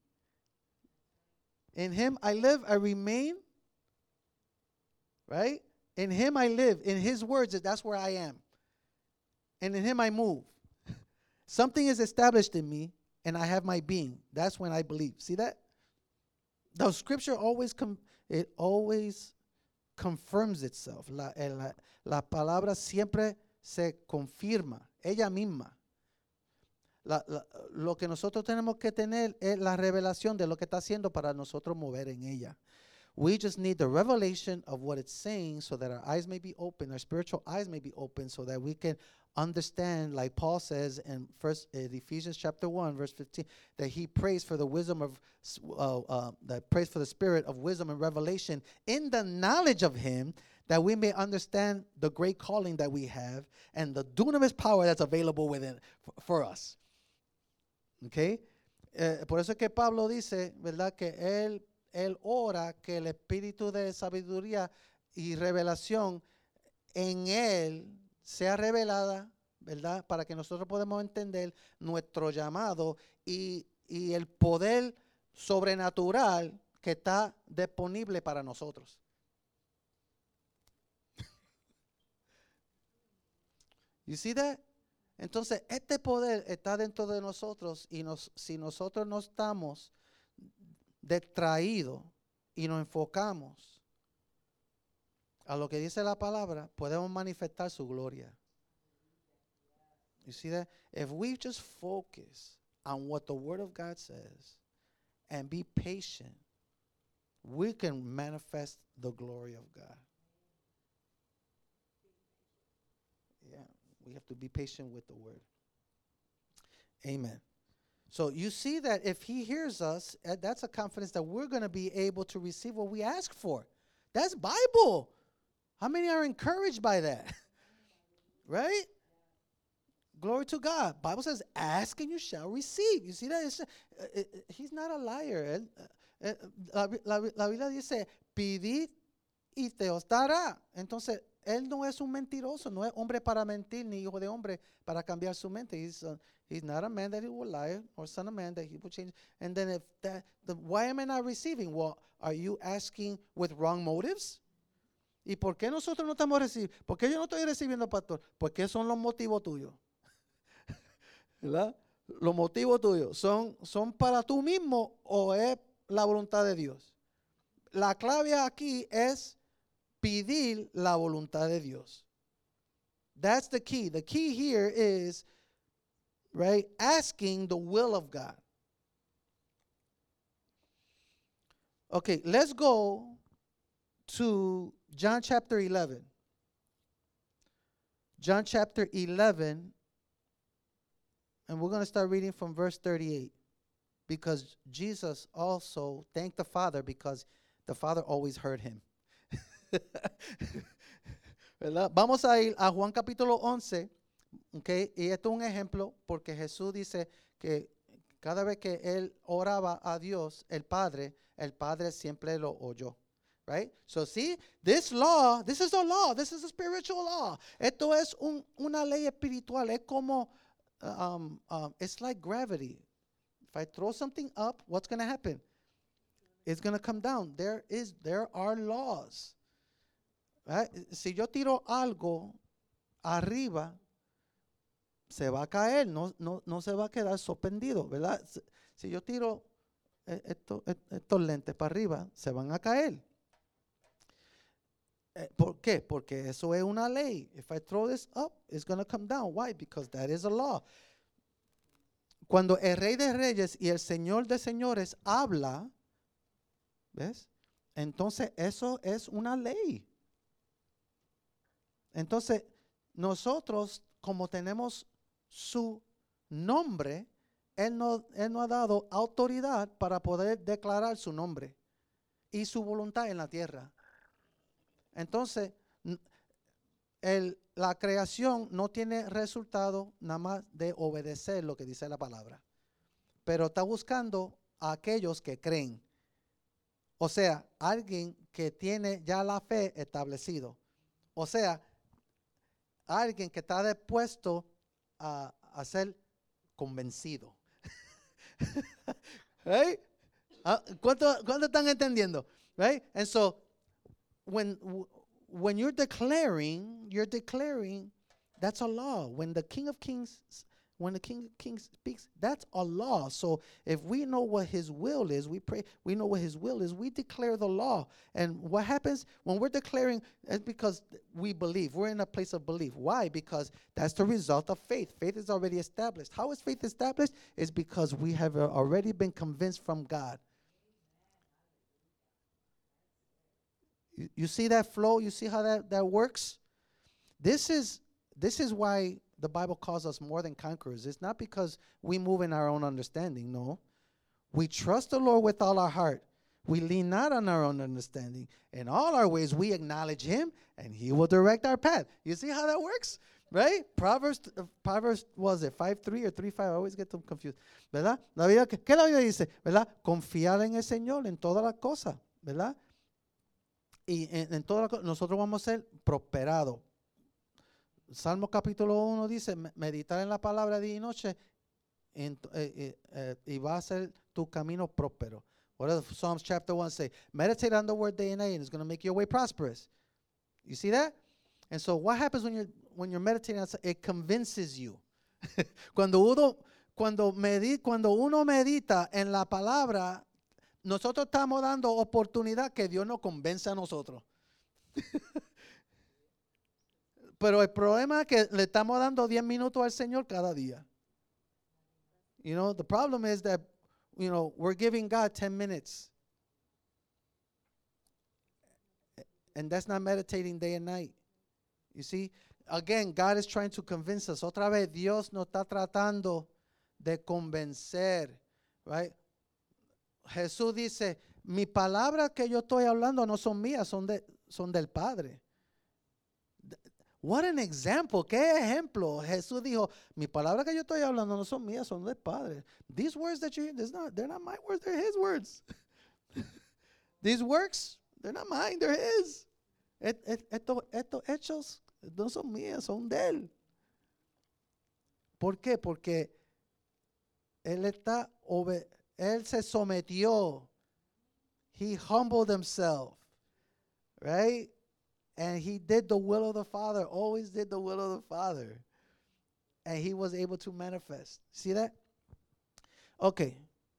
In him I live, I remain, right? In him I live. In his words, that's where I am. And in him I move. Something is established in me, and I have my being. That's when I believe. See that? The scripture always com- it always confirms itself. La, la, la palabra siempre se confirma, ella misma. La, la, lo que nosotros tenemos que tener es la revelación de lo que está haciendo para nosotros mover en ella. We just need the revelation of what it's saying so that our eyes may be open, our spiritual eyes may be open, so that we can understand, like Paul says in first uh, Ephesians chapter one, verse fifteen, that he prays for the wisdom of, uh, uh, that prays for the spirit of wisdom and revelation in the knowledge of him, that we may understand the great calling that we have and the dunamis power that's available within for, for us. Okay? Eh, por eso es que Pablo dice, ¿verdad? Que él, él ora que el espíritu de sabiduría y revelación en él sea revelada, ¿verdad? Para que nosotros podamos entender nuestro llamado y, y el poder sobrenatural que está disponible para nosotros. You see that? Entonces, este poder está dentro de nosotros y nos, si nosotros no estamos distraídos y nos enfocamos a lo que dice la palabra, podemos manifestar su gloria. You see that? If we just focus on what the Word of God says and be patient, we can manifest the glory of God. Yeah, we have to be patient with the Word. Amen. So you see that if He hears us, uh, that's a confidence that we're going to be able to receive what we ask for. That's Bible. How many are encouraged by that? Right? Glory to God. Bible says, ask and you shall receive. You see that? It's, uh, uh, he's not a liar. Uh, uh, la, la, la Biblia dice, pidid y te os dará. Entonces, él no es un mentiroso, no es hombre para mentir, ni hijo de hombre para cambiar su mente. He's, uh, he's not a man that he will lie, or son of man that he will change. And then if that, the, why am I not receiving? Well, are you asking with wrong motives? ¿Y por qué nosotros no estamos recibiendo? ¿Por qué yo no estoy recibiendo, pastor? Porque son los motivos tuyos. ¿Verdad? Los motivos tuyos son, son para tú mismo o es la voluntad de Dios. La clave aquí es pedir la voluntad de Dios. That's the key. The key here is, right, asking the will of God. Okay, let's go to John chapter eleven. John chapter eleven. And we're going to start reading from verse thirty-eight. Because Jesus also thanked the Father because the Father always heard him. ¿Verdad? Vamos a ir a Juan capítulo once. Okay? Y esto es un ejemplo porque Jesús dice que cada vez que él oraba a Dios, el Padre, el Padre siempre lo oyó. Right? So see, this law, this is a law. This is a spiritual law. Esto es un, una ley espiritual. Es como... Um, um, it's like gravity. If I throw something up, what's going to happen? It's going to come down. There is, there are laws. Right? Si yo tiro algo arriba, se va a caer, no, no, no se va a quedar suspendido, ¿verdad? Si, si yo tiro esto, estos lentes para arriba, se van a caer. ¿Por qué? Porque eso es una ley. If I throw this up, it's going to come down. Why? Because that is a law. Cuando el Rey de Reyes y el Señor de Señores habla, ¿ves? Entonces eso es una ley. Entonces nosotros, como tenemos su nombre, Él nos, Él nos ha dado autoridad para poder declarar su nombre y su voluntad en la tierra. Entonces, el, la creación no tiene resultado nada más de obedecer lo que dice la palabra, pero está buscando a aquellos que creen. O sea, alguien que tiene ya la fe establecido. O sea, alguien que está dispuesto a, a ser convencido. Right? ¿Cuánto, ¿Cuánto están entendiendo? Right? And so, When when you're declaring, you're declaring, that's a law. When the King of Kings, when the King of Kings speaks, that's a law. So if we know what His will is, we pray, we know what His will is, we declare the law. And what happens when we're declaring, it's because we believe. We're in a place of belief. Why? Because that's the result of faith. Faith is already established. How is faith established? It's because we have already been convinced from God. You see that flow? You see how that, that works? This is this is why the Bible calls us more than conquerors. It's not because we move in our own understanding. No. We trust the Lord with all our heart. We lean not on our own understanding. In all our ways, we acknowledge Him, and He will direct our path. You see how that works? Right? Proverbs, uh, Proverbs, was it five three or three five? I always get them confused. ¿Verdad? La Biblia, ¿qué la Biblia dice? ¿Verdad? Confiar en el Señor en todas las cosas. ¿Verdad? Y en, en todas las cosas nosotros vamos a ser prosperados. Salmo capítulo uno dice, meditar en la palabra día y noche en, eh, eh, eh, y va a ser tu camino próspero. What does Psalms chapter one say? Meditate on the word day and night and it's going to make your way prosperous. You see that? And so what happens when you're, when you're meditating on it? It convinces you. cuando, uno, cuando, medi, cuando uno medita en la palabra, nosotros estamos dando oportunidad que Dios nos convenza a nosotros. Pero el problema es que le estamos dando diez minutos al Señor cada día. You know, the problem is that, you know, we're giving God ten minutes. And that's not meditating day and night. You see? Again, God is trying to convince us. Otra vez, Dios nos está tratando de convencer. Right? Jesús dice, mis palabras que yo estoy hablando no son mías, son, de, son del Padre. What an example, qué ejemplo. Jesús dijo, mis palabras que yo estoy hablando no son mías, son del Padre. These words that you hear, not, they're not my words, they're His words. These works, they're not mine, they're His. Et, et, estos, estos hechos no son míos, son de Él. ¿Por qué? Porque Él está, Él se sometió. He humbled himself, right? And he did the will of the Father, always did the will of the Father. And he was able to manifest. See that? Okay.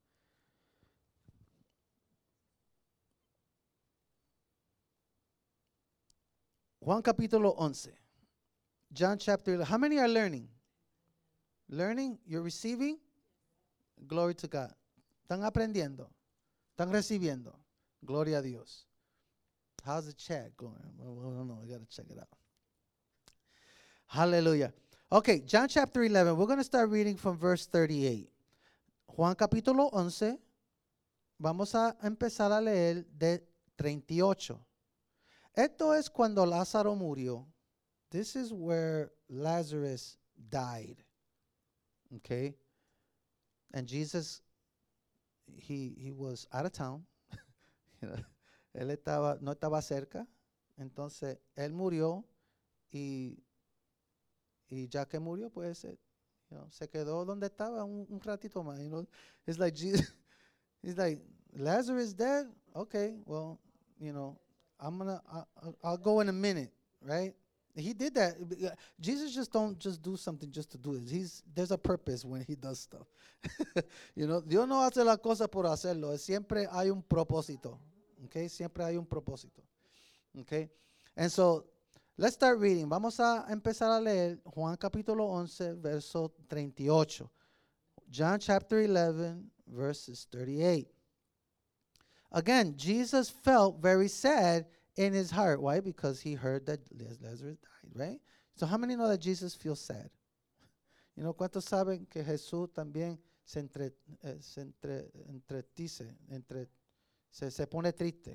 Juan capítulo once. John chapter eleven. How many are learning? Learning? You're receiving? Glory to God. ¿Están aprendiendo? ¿Están recibiendo? Gloria a Dios. How's the chat going? I don't know. I got to check it out. Hallelujah. Okay, John chapter eleven. We're going to start reading from verse thirty-eight. Juan capítulo once. Vamos a empezar a leer de treinta y ocho. Esto es cuando Lázaro murió. This is where Lazarus died. Okay? And Jesus, he, he was out of town. You know, él estaba, no estaba cerca. Entonces, él murió y, y ya que murió, pues, you know, se quedó donde estaba un, un ratito más. You know? It's like Jesus, he's like, Lazarus is dead? Okay, well, you know, I'm gonna, I'll, I'll go in a minute, right? He did that. Jesus just don't just do something just to do it. He's, there's a purpose when he does stuff. You know, Dios no hace las cosas por hacerlo. Siempre hay un propósito. Okay, siempre hay un propósito. Okay, and so let's start reading. Vamos a empezar a leer Juan capítulo once, verso treinta y ocho. John chapter eleven, verses thirty-eight. Again, Jesus felt very sad in his heart. Why? Because he heard that Lazarus died, right? So how many know that Jesus feels sad? You know, ¿cuántos saben que Jesús también se entre, eh, se entre, entretice, entre, se, se pone triste?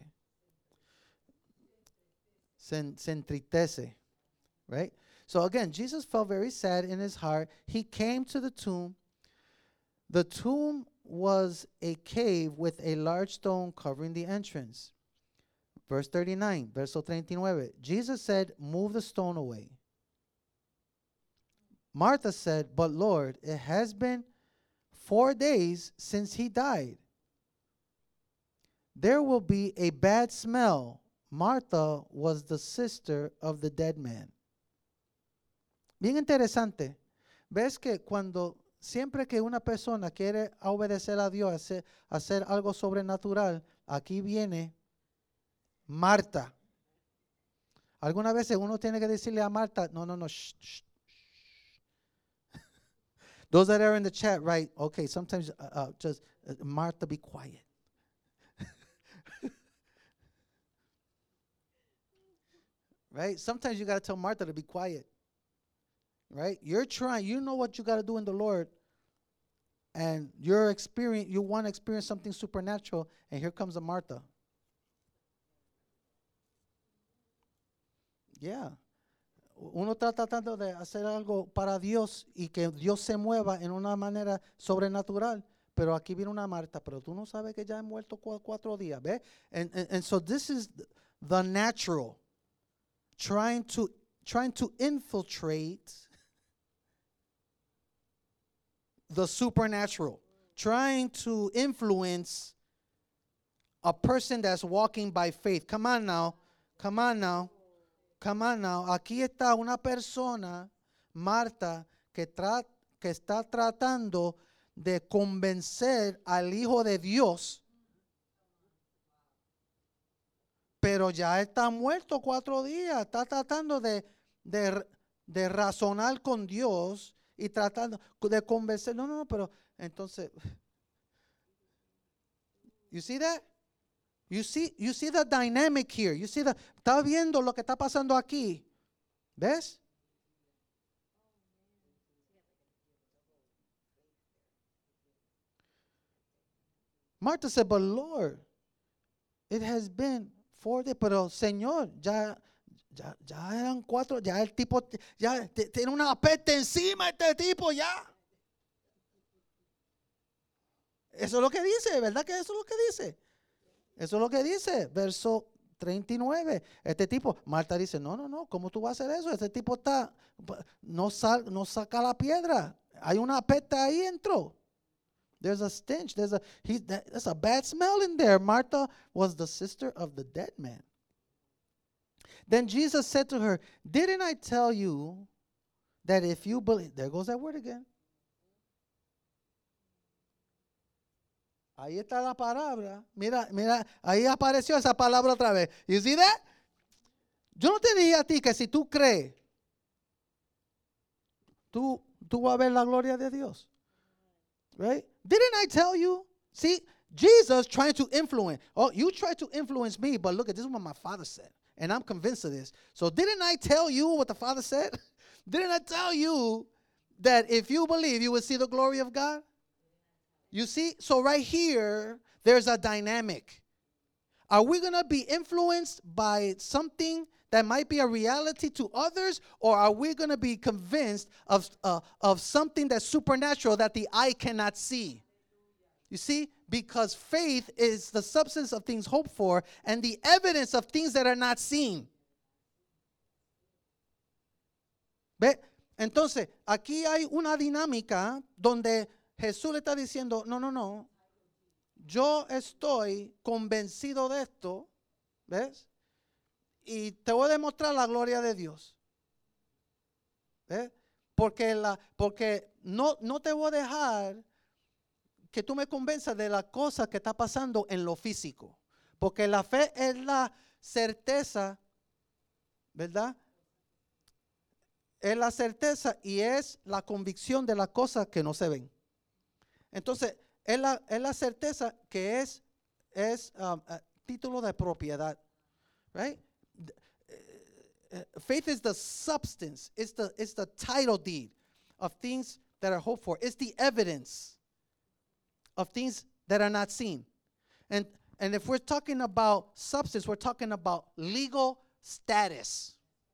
Se, se entristece, right? So again, Jesus felt very sad in his heart. He came to the tomb. The tomb was a cave with a large stone covering the entrance. Verse thirty-nine, verso treinta y nueve. Jesus said, move the stone away. Martha said, but Lord, it has been four days since he died. There will be a bad smell. Martha was the sister of the dead man. Bien interesante. ¿Ves que cuando siempre que una persona quiere obedecer a Dios, hacer, hacer algo sobrenatural, aquí viene Marta? Algunas veces uno tiene que decirle a Marta, no, no, no, shh, shh, shh. Those that are in the chat, right? Okay, sometimes uh, uh, just uh, Martha, be quiet. Right? Sometimes you got to tell Martha to be quiet. Right? You're trying, you know what you got to do in the Lord, and you're experience, you want to experience something supernatural, and here comes a Martha. Yeah. Uno está tratando de hacer algo para Dios y que Dios se mueva en una manera sobrenatural, pero aquí viene una Marta, pero tú no sabes que ya he muerto cu- cuatro días, ¿ves? And, and, and so this is the natural, trying to, trying to infiltrate the supernatural, trying to influence a person that's walking by faith. Come on now, come on now. Come on now, aquí está una persona, Marta, que, tra que está tratando de convencer al Hijo de Dios, pero ya está muerto cuatro días, está tratando de, de de razonar con Dios y tratando de convencer. No, no, no, pero entonces, you see that? You see, you see the dynamic here. You see the, está viendo lo que está pasando aquí. ¿Ves? Martha said, but Lord, it has been four days. Pero Señor, ya, ya, ya eran cuatro, ya el tipo, ya t- tiene una peste encima este tipo, ya. Eso es lo que dice, ¿verdad que eso es lo que dice? Eso es lo que dice, verso treinta y nueve. Este tipo, Marta dice, no, no, no, ¿cómo tú vas a hacer eso? Este tipo está, no, sal, no saca la piedra. Hay una peste ahí dentro. There's a stench. There's a he. That, there's a bad smell in there. Martha was the sister of the dead man. Then Jesus said to her, "Didn't I tell you that if you believe?" There goes that word again. Ahí está la palabra. Mira, mira, ahí apareció esa palabra otra vez. You see that? Yo no te dije a ti que si tú crees, tú, tú vas a ver la gloria de Dios. Right? Didn't I tell you? See, Jesus trying to influence. Oh, you tried to influence me, but look at this is what my Father said. And I'm convinced of this. So didn't I tell you what the Father said? Didn't I tell you that if you believe, you will see the glory of God? You see? So right here, there's a dynamic. Are we going to be influenced by something that might be a reality to others, or are we going to be convinced of, uh, of something that's supernatural that the eye cannot see? You see? Because faith is the substance of things hoped for and the evidence of things that are not seen. ¿Ve? Entonces, aquí hay una dinámica donde Jesús le está diciendo, no, no, no, yo estoy convencido de esto, ¿ves? Y te voy a demostrar la gloria de Dios. ¿Ves? Porque, la, porque no, no te voy a dejar que tú me convenzas de la cosa que está pasando en lo físico. Porque la fe es la certeza, ¿verdad? Es la certeza y es la convicción de las cosas que no se ven. Entonces, es la, es la certeza que es, es um, uh, título de propiedad. Right? Uh, faith is the substance. It's the, it's the title deed of things that are hoped for. It's the evidence of things that are not seen. And, and if we're talking about substance, we're talking about legal status.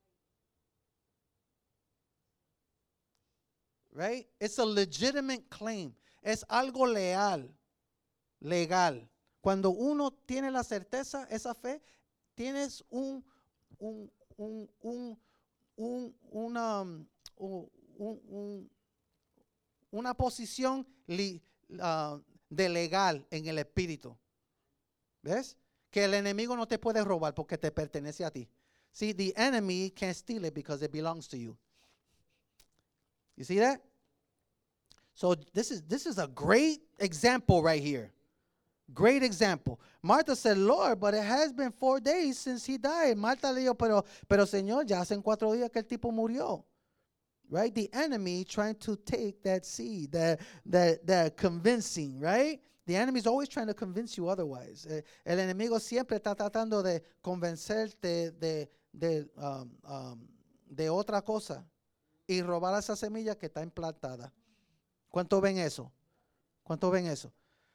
Right? It's a legitimate claim. Es algo leal, legal. Cuando uno tiene la certeza, esa fe, tienes un, un, un, un, un, una, um, un, un, una posición li, uh, de legal en el espíritu. ¿Ves? Que el enemigo no te puede robar porque te pertenece a ti. See, the enemy can't steal it because it belongs to you. You see that? So this is this is a great example right here. Great example. Martha said, Lord, but it has been four days since he died. Marta le dijo, pero, pero Señor, ya hacen cuatro días que el tipo murió. Right? The enemy trying to take that seed, that, that, that convincing, right? The enemy is always trying to convince you otherwise. Eh, el enemigo siempre está tratando de convencerte de, de, um, um, de otra cosa y robar esa semilla que está implantada. ¿Cuánto ven eso? ¿Cuánto ven eso?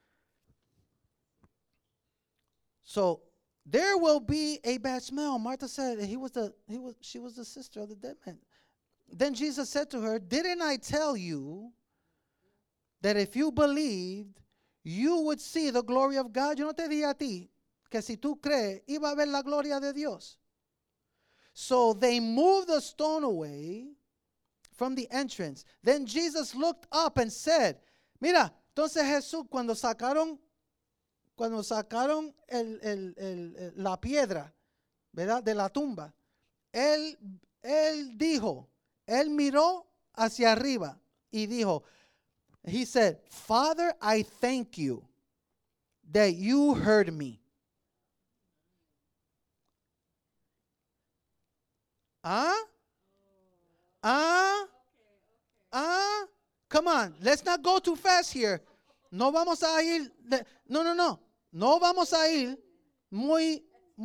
So there will be a bad smell. Martha said he was the he was she was the sister of the dead man. Then Jesus said to her, "Didn't I tell you that if you believed, you would see the glory of God?" Yo no te dije a ti que si tú crees iba a ver la gloria de Dios. So they moved the stone away from the entrance. Then Jesus looked up and said, mira, entonces Jesús cuando sacaron, cuando sacaron el, el, el, la piedra, ¿verdad? De la tumba, él, él dijo, él miró hacia arriba y dijo, he said, Father, I thank you that you heard me. ¿Ah? Ah, ah, come on. Let's not go too fast here. No vamos a ir. De, no, no, no. No vamos a ir muy.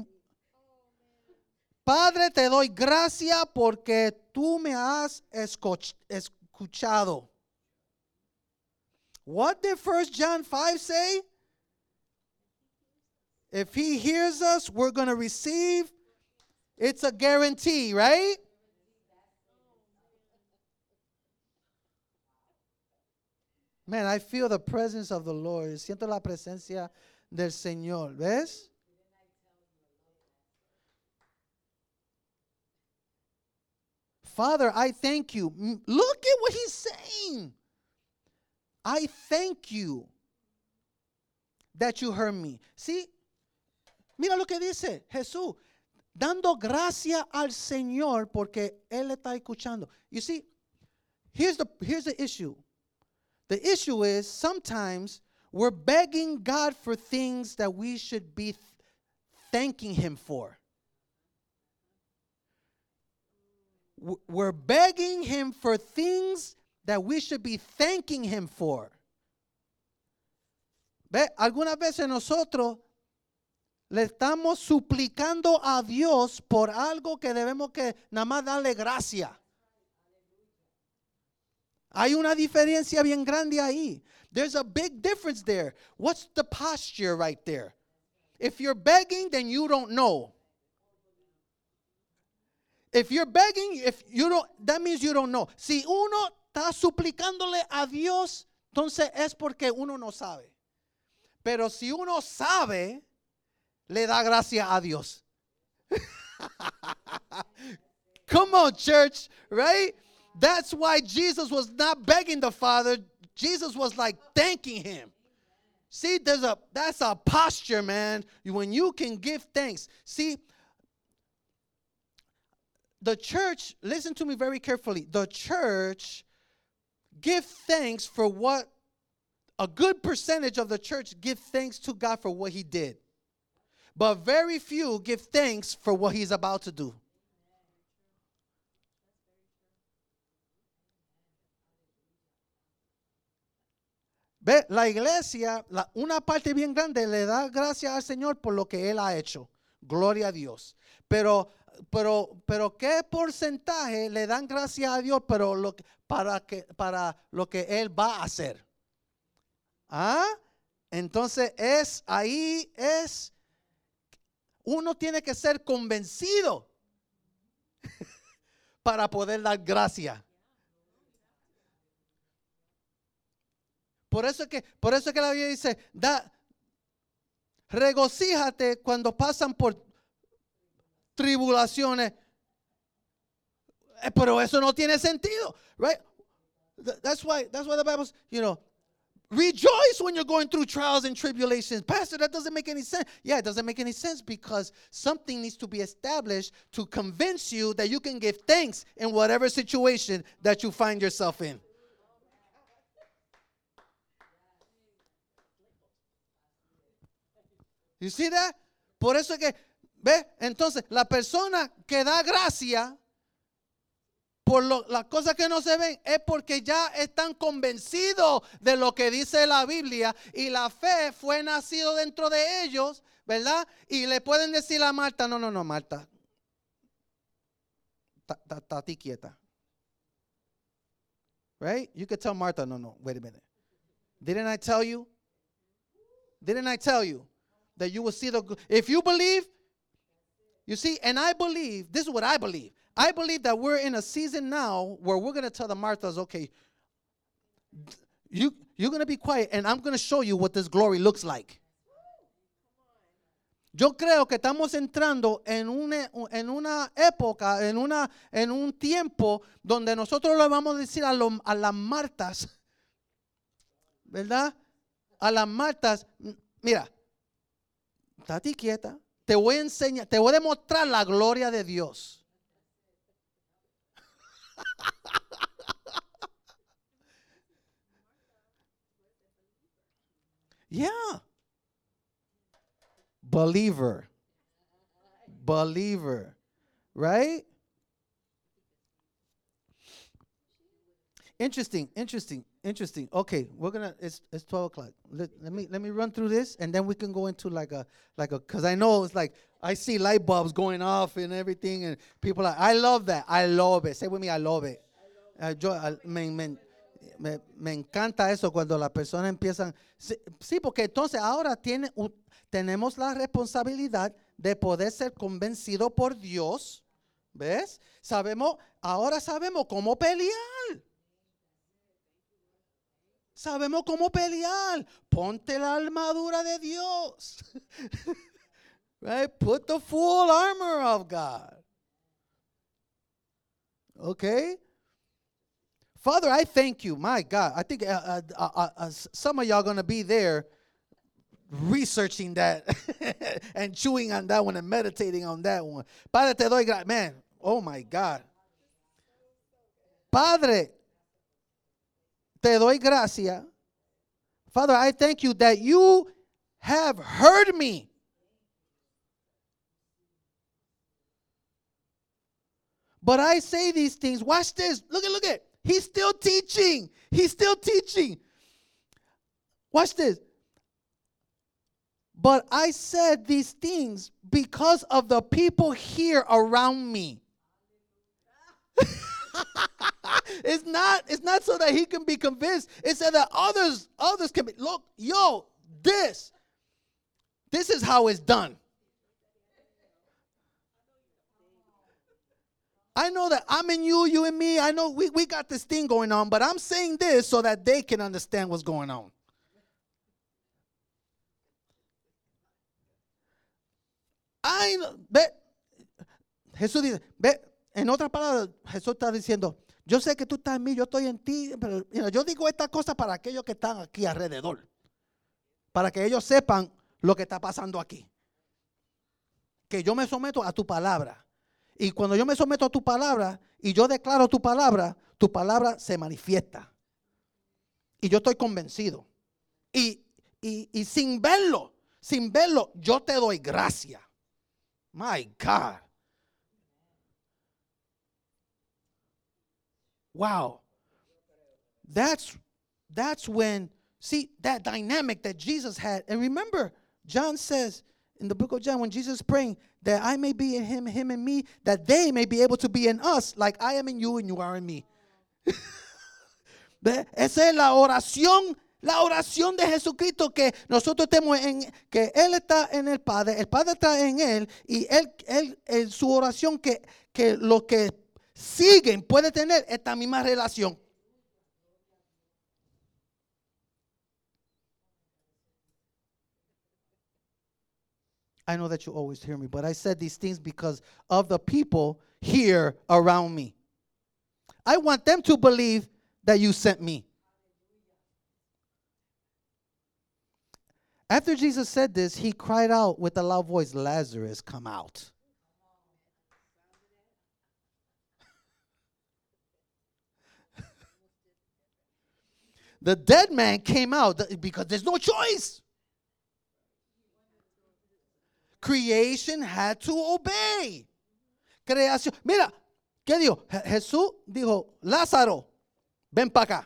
Padre, te doy gracias porque tú me has escuch, escuchado. What did First John five say? If he hears us, we're going to receive. It's a guarantee, right? Man, I feel the presence of the Lord. Siento la presencia del Señor. ¿Ves? Father, I thank you. Look at what he's saying. I thank you that you heard me. See, mira lo que dice Jesús. Dando gracia al Señor porque Él está escuchando. You see, here's the, here's the issue. The issue is sometimes we're begging God for things that we should be th- thanking Him for. W- We're begging Him for things that we should be thanking Him for. ¿Ve? Algunas veces nosotros le estamos suplicando a Dios por algo que debemos que nada más darle gracia. Hay una diferencia bien grande ahí. There's a big difference there. What's the posture right there? If you're begging, then you don't know. If you're begging, if you don't, that means you don't know. Si uno está suplicándole a Dios, entonces es porque uno no sabe. Pero si uno sabe, le da gracia a Dios. Come on, church, right? That's why Jesus was not begging the Father. Jesus was like thanking Him. See, there's a that's a posture, man. When you can give thanks. See, the church, listen to me very carefully. The church give thanks for what a good percentage of the church give thanks to God for what He did. But very few give thanks for what He's about to do. Ve, la iglesia, la, una parte bien grande le da gracias al Señor por lo que Él ha hecho. Gloria a Dios. Pero, pero, pero ¿qué porcentaje le dan gracias a Dios pero lo, para, que, para lo que Él va a hacer? ¿Ah? Entonces es, ahí es, uno tiene que ser convencido para poder dar gracias. Por eso es que, por eso es que la Biblia dice, da, regocíjate cuando pasan por tribulaciones. Eh, pero eso no tiene sentido, right? That's why, that's why the Bible, you know, rejoice when you're going through trials and tribulations. Pastor, that doesn't make any sense. Yeah, it doesn't make any sense because something needs to be established to convince you that you can give thanks in whatever situation that you find yourself in. You see that? Por eso es que, ¿ve? Entonces, la persona que da gracia por lo, las cosas que no se ven es porque ya están convencidos de lo que dice la Biblia y la fe fue nacido dentro de ellos, ¿verdad? Y le pueden decir a Marta, no, no, no, Marta, está ti quieta. Right? You could tell Martha, no, no, wait a minute. Didn't I tell you? Didn't I tell you that you will see the, if you believe, you see, and I believe, this is what I believe. I believe that we're in a season now where we're going to tell the Marthas, okay, you, you're going to be quiet and I'm going to show you what this glory looks like. Yo creo que estamos entrando en una, en una época, en, una, en un tiempo donde nosotros le vamos a decir a, lo, a las Martas, ¿verdad? A las Martas, mira, estate quieta, te voy a enseñar, te voy a demostrar la gloria de Dios. Yeah. Believer. Believer. Right? Interesting, interesting, interesting. Okay, we're gonna. It's it's twelve o'clock. Let, let me let me run through this, and then we can go into like a like a. Cause I know it's like I see light bulbs going off and everything, and people are. I love that. I love it. Say with me, I love it. Uh, yo uh, me, me, me, me encanta eso cuando las personas empiezan. Sí, sí, porque entonces ahora tiene u- tenemos la responsabilidad de poder ser convencido por Dios. ¿Ves? Sabemos, ahora sabemos cómo pelear. Sabemos cómo pelear. Ponte la armadura de Dios. Right? Put the full armor of God. Okay? Father, I thank you. My God. I think uh, uh, uh, uh, uh, some of y'all going to be there researching that and chewing on that one and meditating on that one. Padre, te doy gracias. Man, oh my God. Padre, te doy gracias. Father, I thank you that you have heard me. But I say these things. Watch this. Look at, look at. He's still teaching. He's still teaching. Watch this. But I said these things because of the people here around me. It's not, it's not so that he can be convinced. It's so that others, others can be, look, yo, this, this is how it's done. I know that I'm in you, you in me. I know we, we got this thing going on, but I'm saying this so that they can understand what's going on. I know, ve, Jesús dice, ve, en otras palabras, Jesús está diciendo, yo sé que tú estás en mí, yo estoy en ti, pero you know, yo digo estas cosas para aquellos que están aquí alrededor, para que ellos sepan lo que está pasando aquí. Que yo me someto a tu palabra. Y cuando yo me someto a tu palabra y yo declaro tu palabra, tu palabra se manifiesta. Y yo estoy convencido. Y, y, y sin verlo, sin verlo, yo te doy gracia. My God. Wow. That's, that's when, see, that dynamic that Jesus had. And remember, John says in the book of John, when Jesus is praying, that I may be in him, him in me, that they may be able to be in us, like I am in you and you are in me. Esa es la oración, la oración de Jesucristo, que nosotros estemos en, que Él está en el Padre, el Padre está en Él, y Él, él, él su oración, que, que los que siguen puede tener esta misma relación. I know that you always hear me, but I said these things because of the people here around me. I want them to believe that you sent me. After Jesus said this, he cried out with a loud voice, Lazarus, come out. The dead man came out because there's no choice. Creation had to obey. Creación. Mira, ¿qué dijo? Jesús dijo, Lázaro, ven para acá.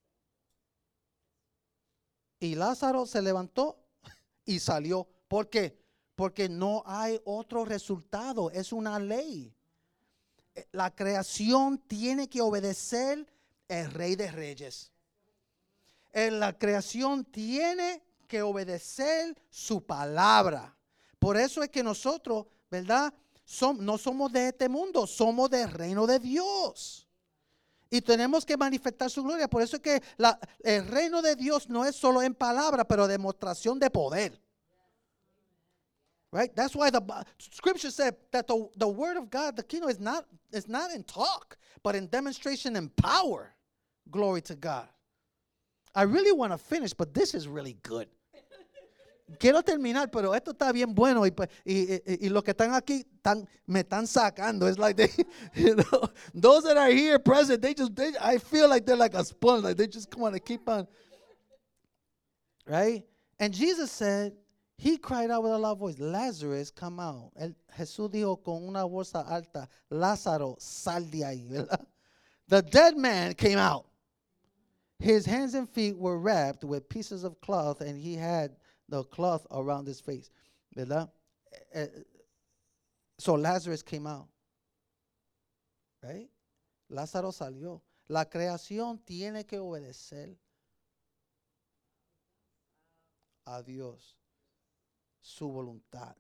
Y Lázaro se levantó y salió. ¿Por qué? Porque no hay otro resultado. Es una ley. La creación tiene que obedecer al Rey de Reyes. La creación tiene que obedecer su palabra. Por eso es que nosotros, ¿verdad? Som, no somos de este mundo, somos del reino de Dios. Y tenemos que manifestar su gloria. Por eso es que la, el reino de Dios no es solo en palabra, pero demostración de poder. Right? That's why the scripture said that the, the word of God, the kingdom is not, is not in talk, but in demonstration and power. Glory to God. I really want to finish, but this is really good. Quiero terminar, pero esto está bien bueno y, y, y, y los que están aquí están, me están sacando. It's like they, you know, those that are here present, they just, they, I feel like they're like a sponge, like they just want to keep on, right? And Jesus said, he cried out with a loud voice, Lazarus, come out. El, Jesús dijo con una voz alta, Lázaro, sal de ahí, ¿verdad? The dead man came out. His hands and feet were wrapped with pieces of cloth, and he had the cloth around his face. ¿Verdad? Eh, eh, So Lazarus came out. Right? Lázaro salió. La creación tiene que obedecer a Dios, su voluntad.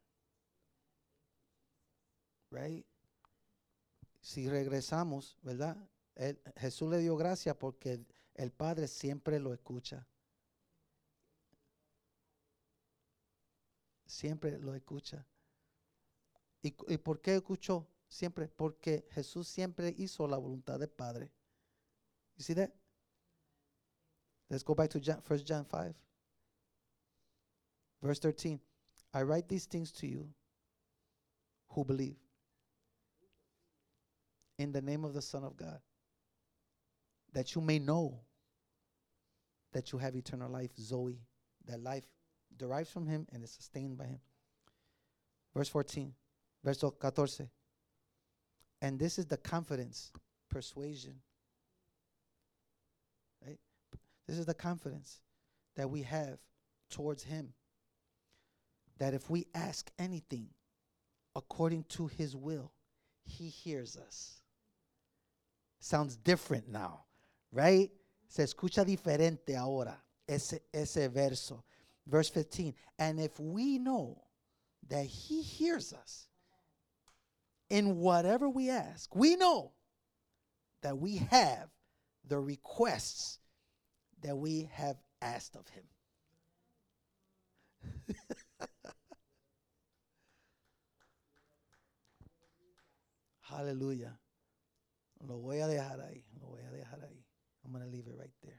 Right? Si regresamos, ¿verdad? Él- Jesús le dio gracia porque el Padre siempre lo escucha. Siempre lo escucha. ¿Y, cu- y por qué escuchó? Siempre, porque Jesús siempre hizo la voluntad del Padre. You see that? Let's go back to John, First John five, verse thirteen. I write these things to you who believe in the name of the Son of God, that you may know that you have eternal life, Zoe. That life derives from him and is sustained by him. Verse fourteen, verse fourteen. And this is the confidence, persuasion. Right? This is the confidence that we have towards him. That if we ask anything according to his will, he hears us. Sounds different now, right? Se escucha diferente ahora, ese, ese verso. Verse fifteen. And if we know that he hears us in whatever we ask, we know that we have the requests that we have asked of him. Hallelujah. Lo voy a dejar ahí. Lo voy a dejar ahí. I'm going to leave it right there.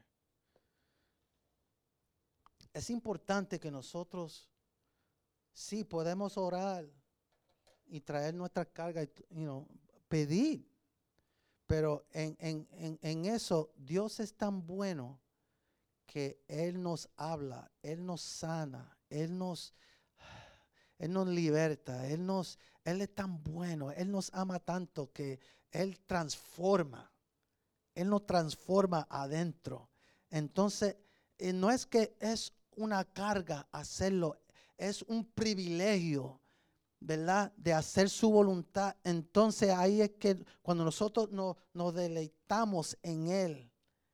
Es importante que nosotros, sí, podemos orar y traer nuestra carga, y, you know, pedir. Pero en, en, en, en eso, Dios es tan bueno que Él nos habla, Él nos sana, Él nos, Él nos liberta, Él nos, Él es tan bueno, Él nos ama tanto que Él transforma, Él nos transforma adentro. Entonces, eh, no es que es una carga hacerlo, es un privilegio, ¿verdad? De hacer su voluntad. Entonces ahí es que cuando nosotros nos, nos deleitamos en Él,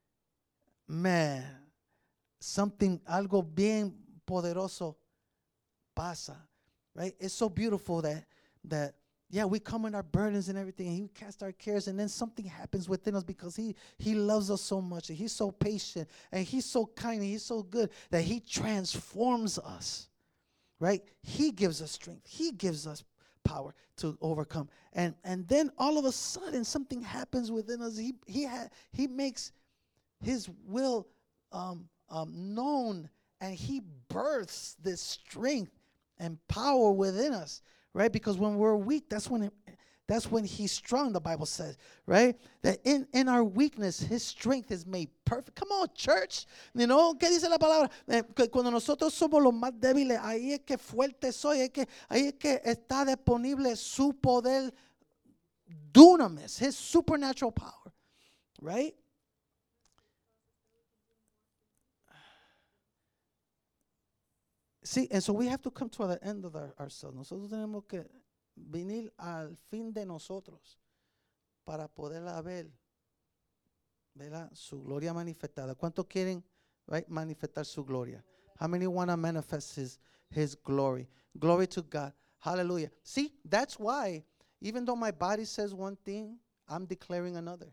man, something, algo bien poderoso pasa, right? It's so beautiful that, that, yeah, we come in our burdens and everything, and he cast our cares, and then something happens within us because he, he loves us so much, and he's so patient, and he's so kind, and he's so good that he transforms us, right? He gives us strength. He gives us power to overcome. And and then all of a sudden something happens within us. He he ha, he makes his will um, um, known, and he births this strength and power within us, right? Because when we're weak, that's when it, that's when he's strong, the Bible says, right? That in, in our weakness, his strength is made perfect. Come on, church. You know, ¿qué dice la palabra? Eh, que cuando nosotros somos los más débiles, ahí es que fuerte soy, es que, ahí es que está disponible su poder dunamis, his supernatural power, right? See, and so we have to come to the end of our, ourselves. Nosotros tenemos que venir al fin de nosotros para poderla ver, ¿verdad? Su gloria manifestada. ¿Cuántos quieren, right, manifestar su gloria? How many want to manifest his, his glory? Glory to God. Hallelujah. See, that's why, even though my body says one thing, I'm declaring another.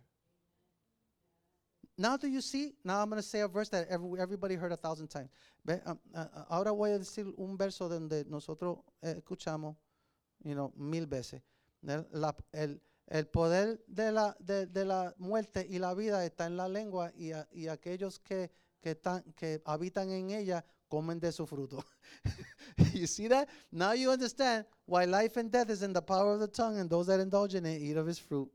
Now do you see? Now I'm going to say a verse that every, everybody heard a thousand times. Ve, um, uh, uh, ahora voy a decir un verso donde nosotros eh, escuchamos, you know, mil veces. El, la, el, el poder de la, de, de la muerte y la vida está en la lengua, y, a, y aquellos que, que, están, que habitan en ella comen de su fruto. You see that? Now you understand why life and death is in the power of the tongue, and those that indulge in it eat of his fruit.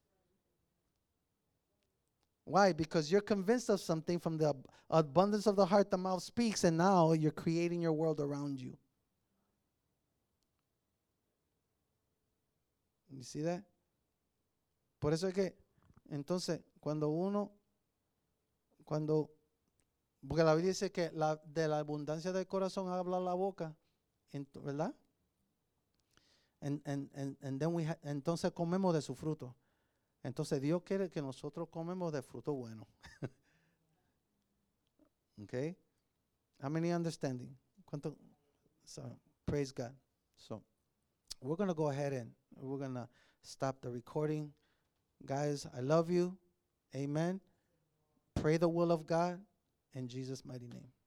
Why? Because you're convinced of something. From the ab- abundance of the heart, the mouth speaks, and now you're creating your world around you. You see that? Por eso es que, entonces, cuando uno, Cuando, porque la Biblia dice que la, de la abundancia del corazón habla la boca, ent- ¿verdad? And, and, and, and then we ha- entonces comemos de su fruto. Entonces Dios quiere que nosotros comemos de fruto bueno. Okay? How many understanding? ¿Cuánto? So, praise God. So, we're going to go ahead and we're going to stop the recording. Guys, I love you. Amen. Pray the will of God in Jesus' mighty name.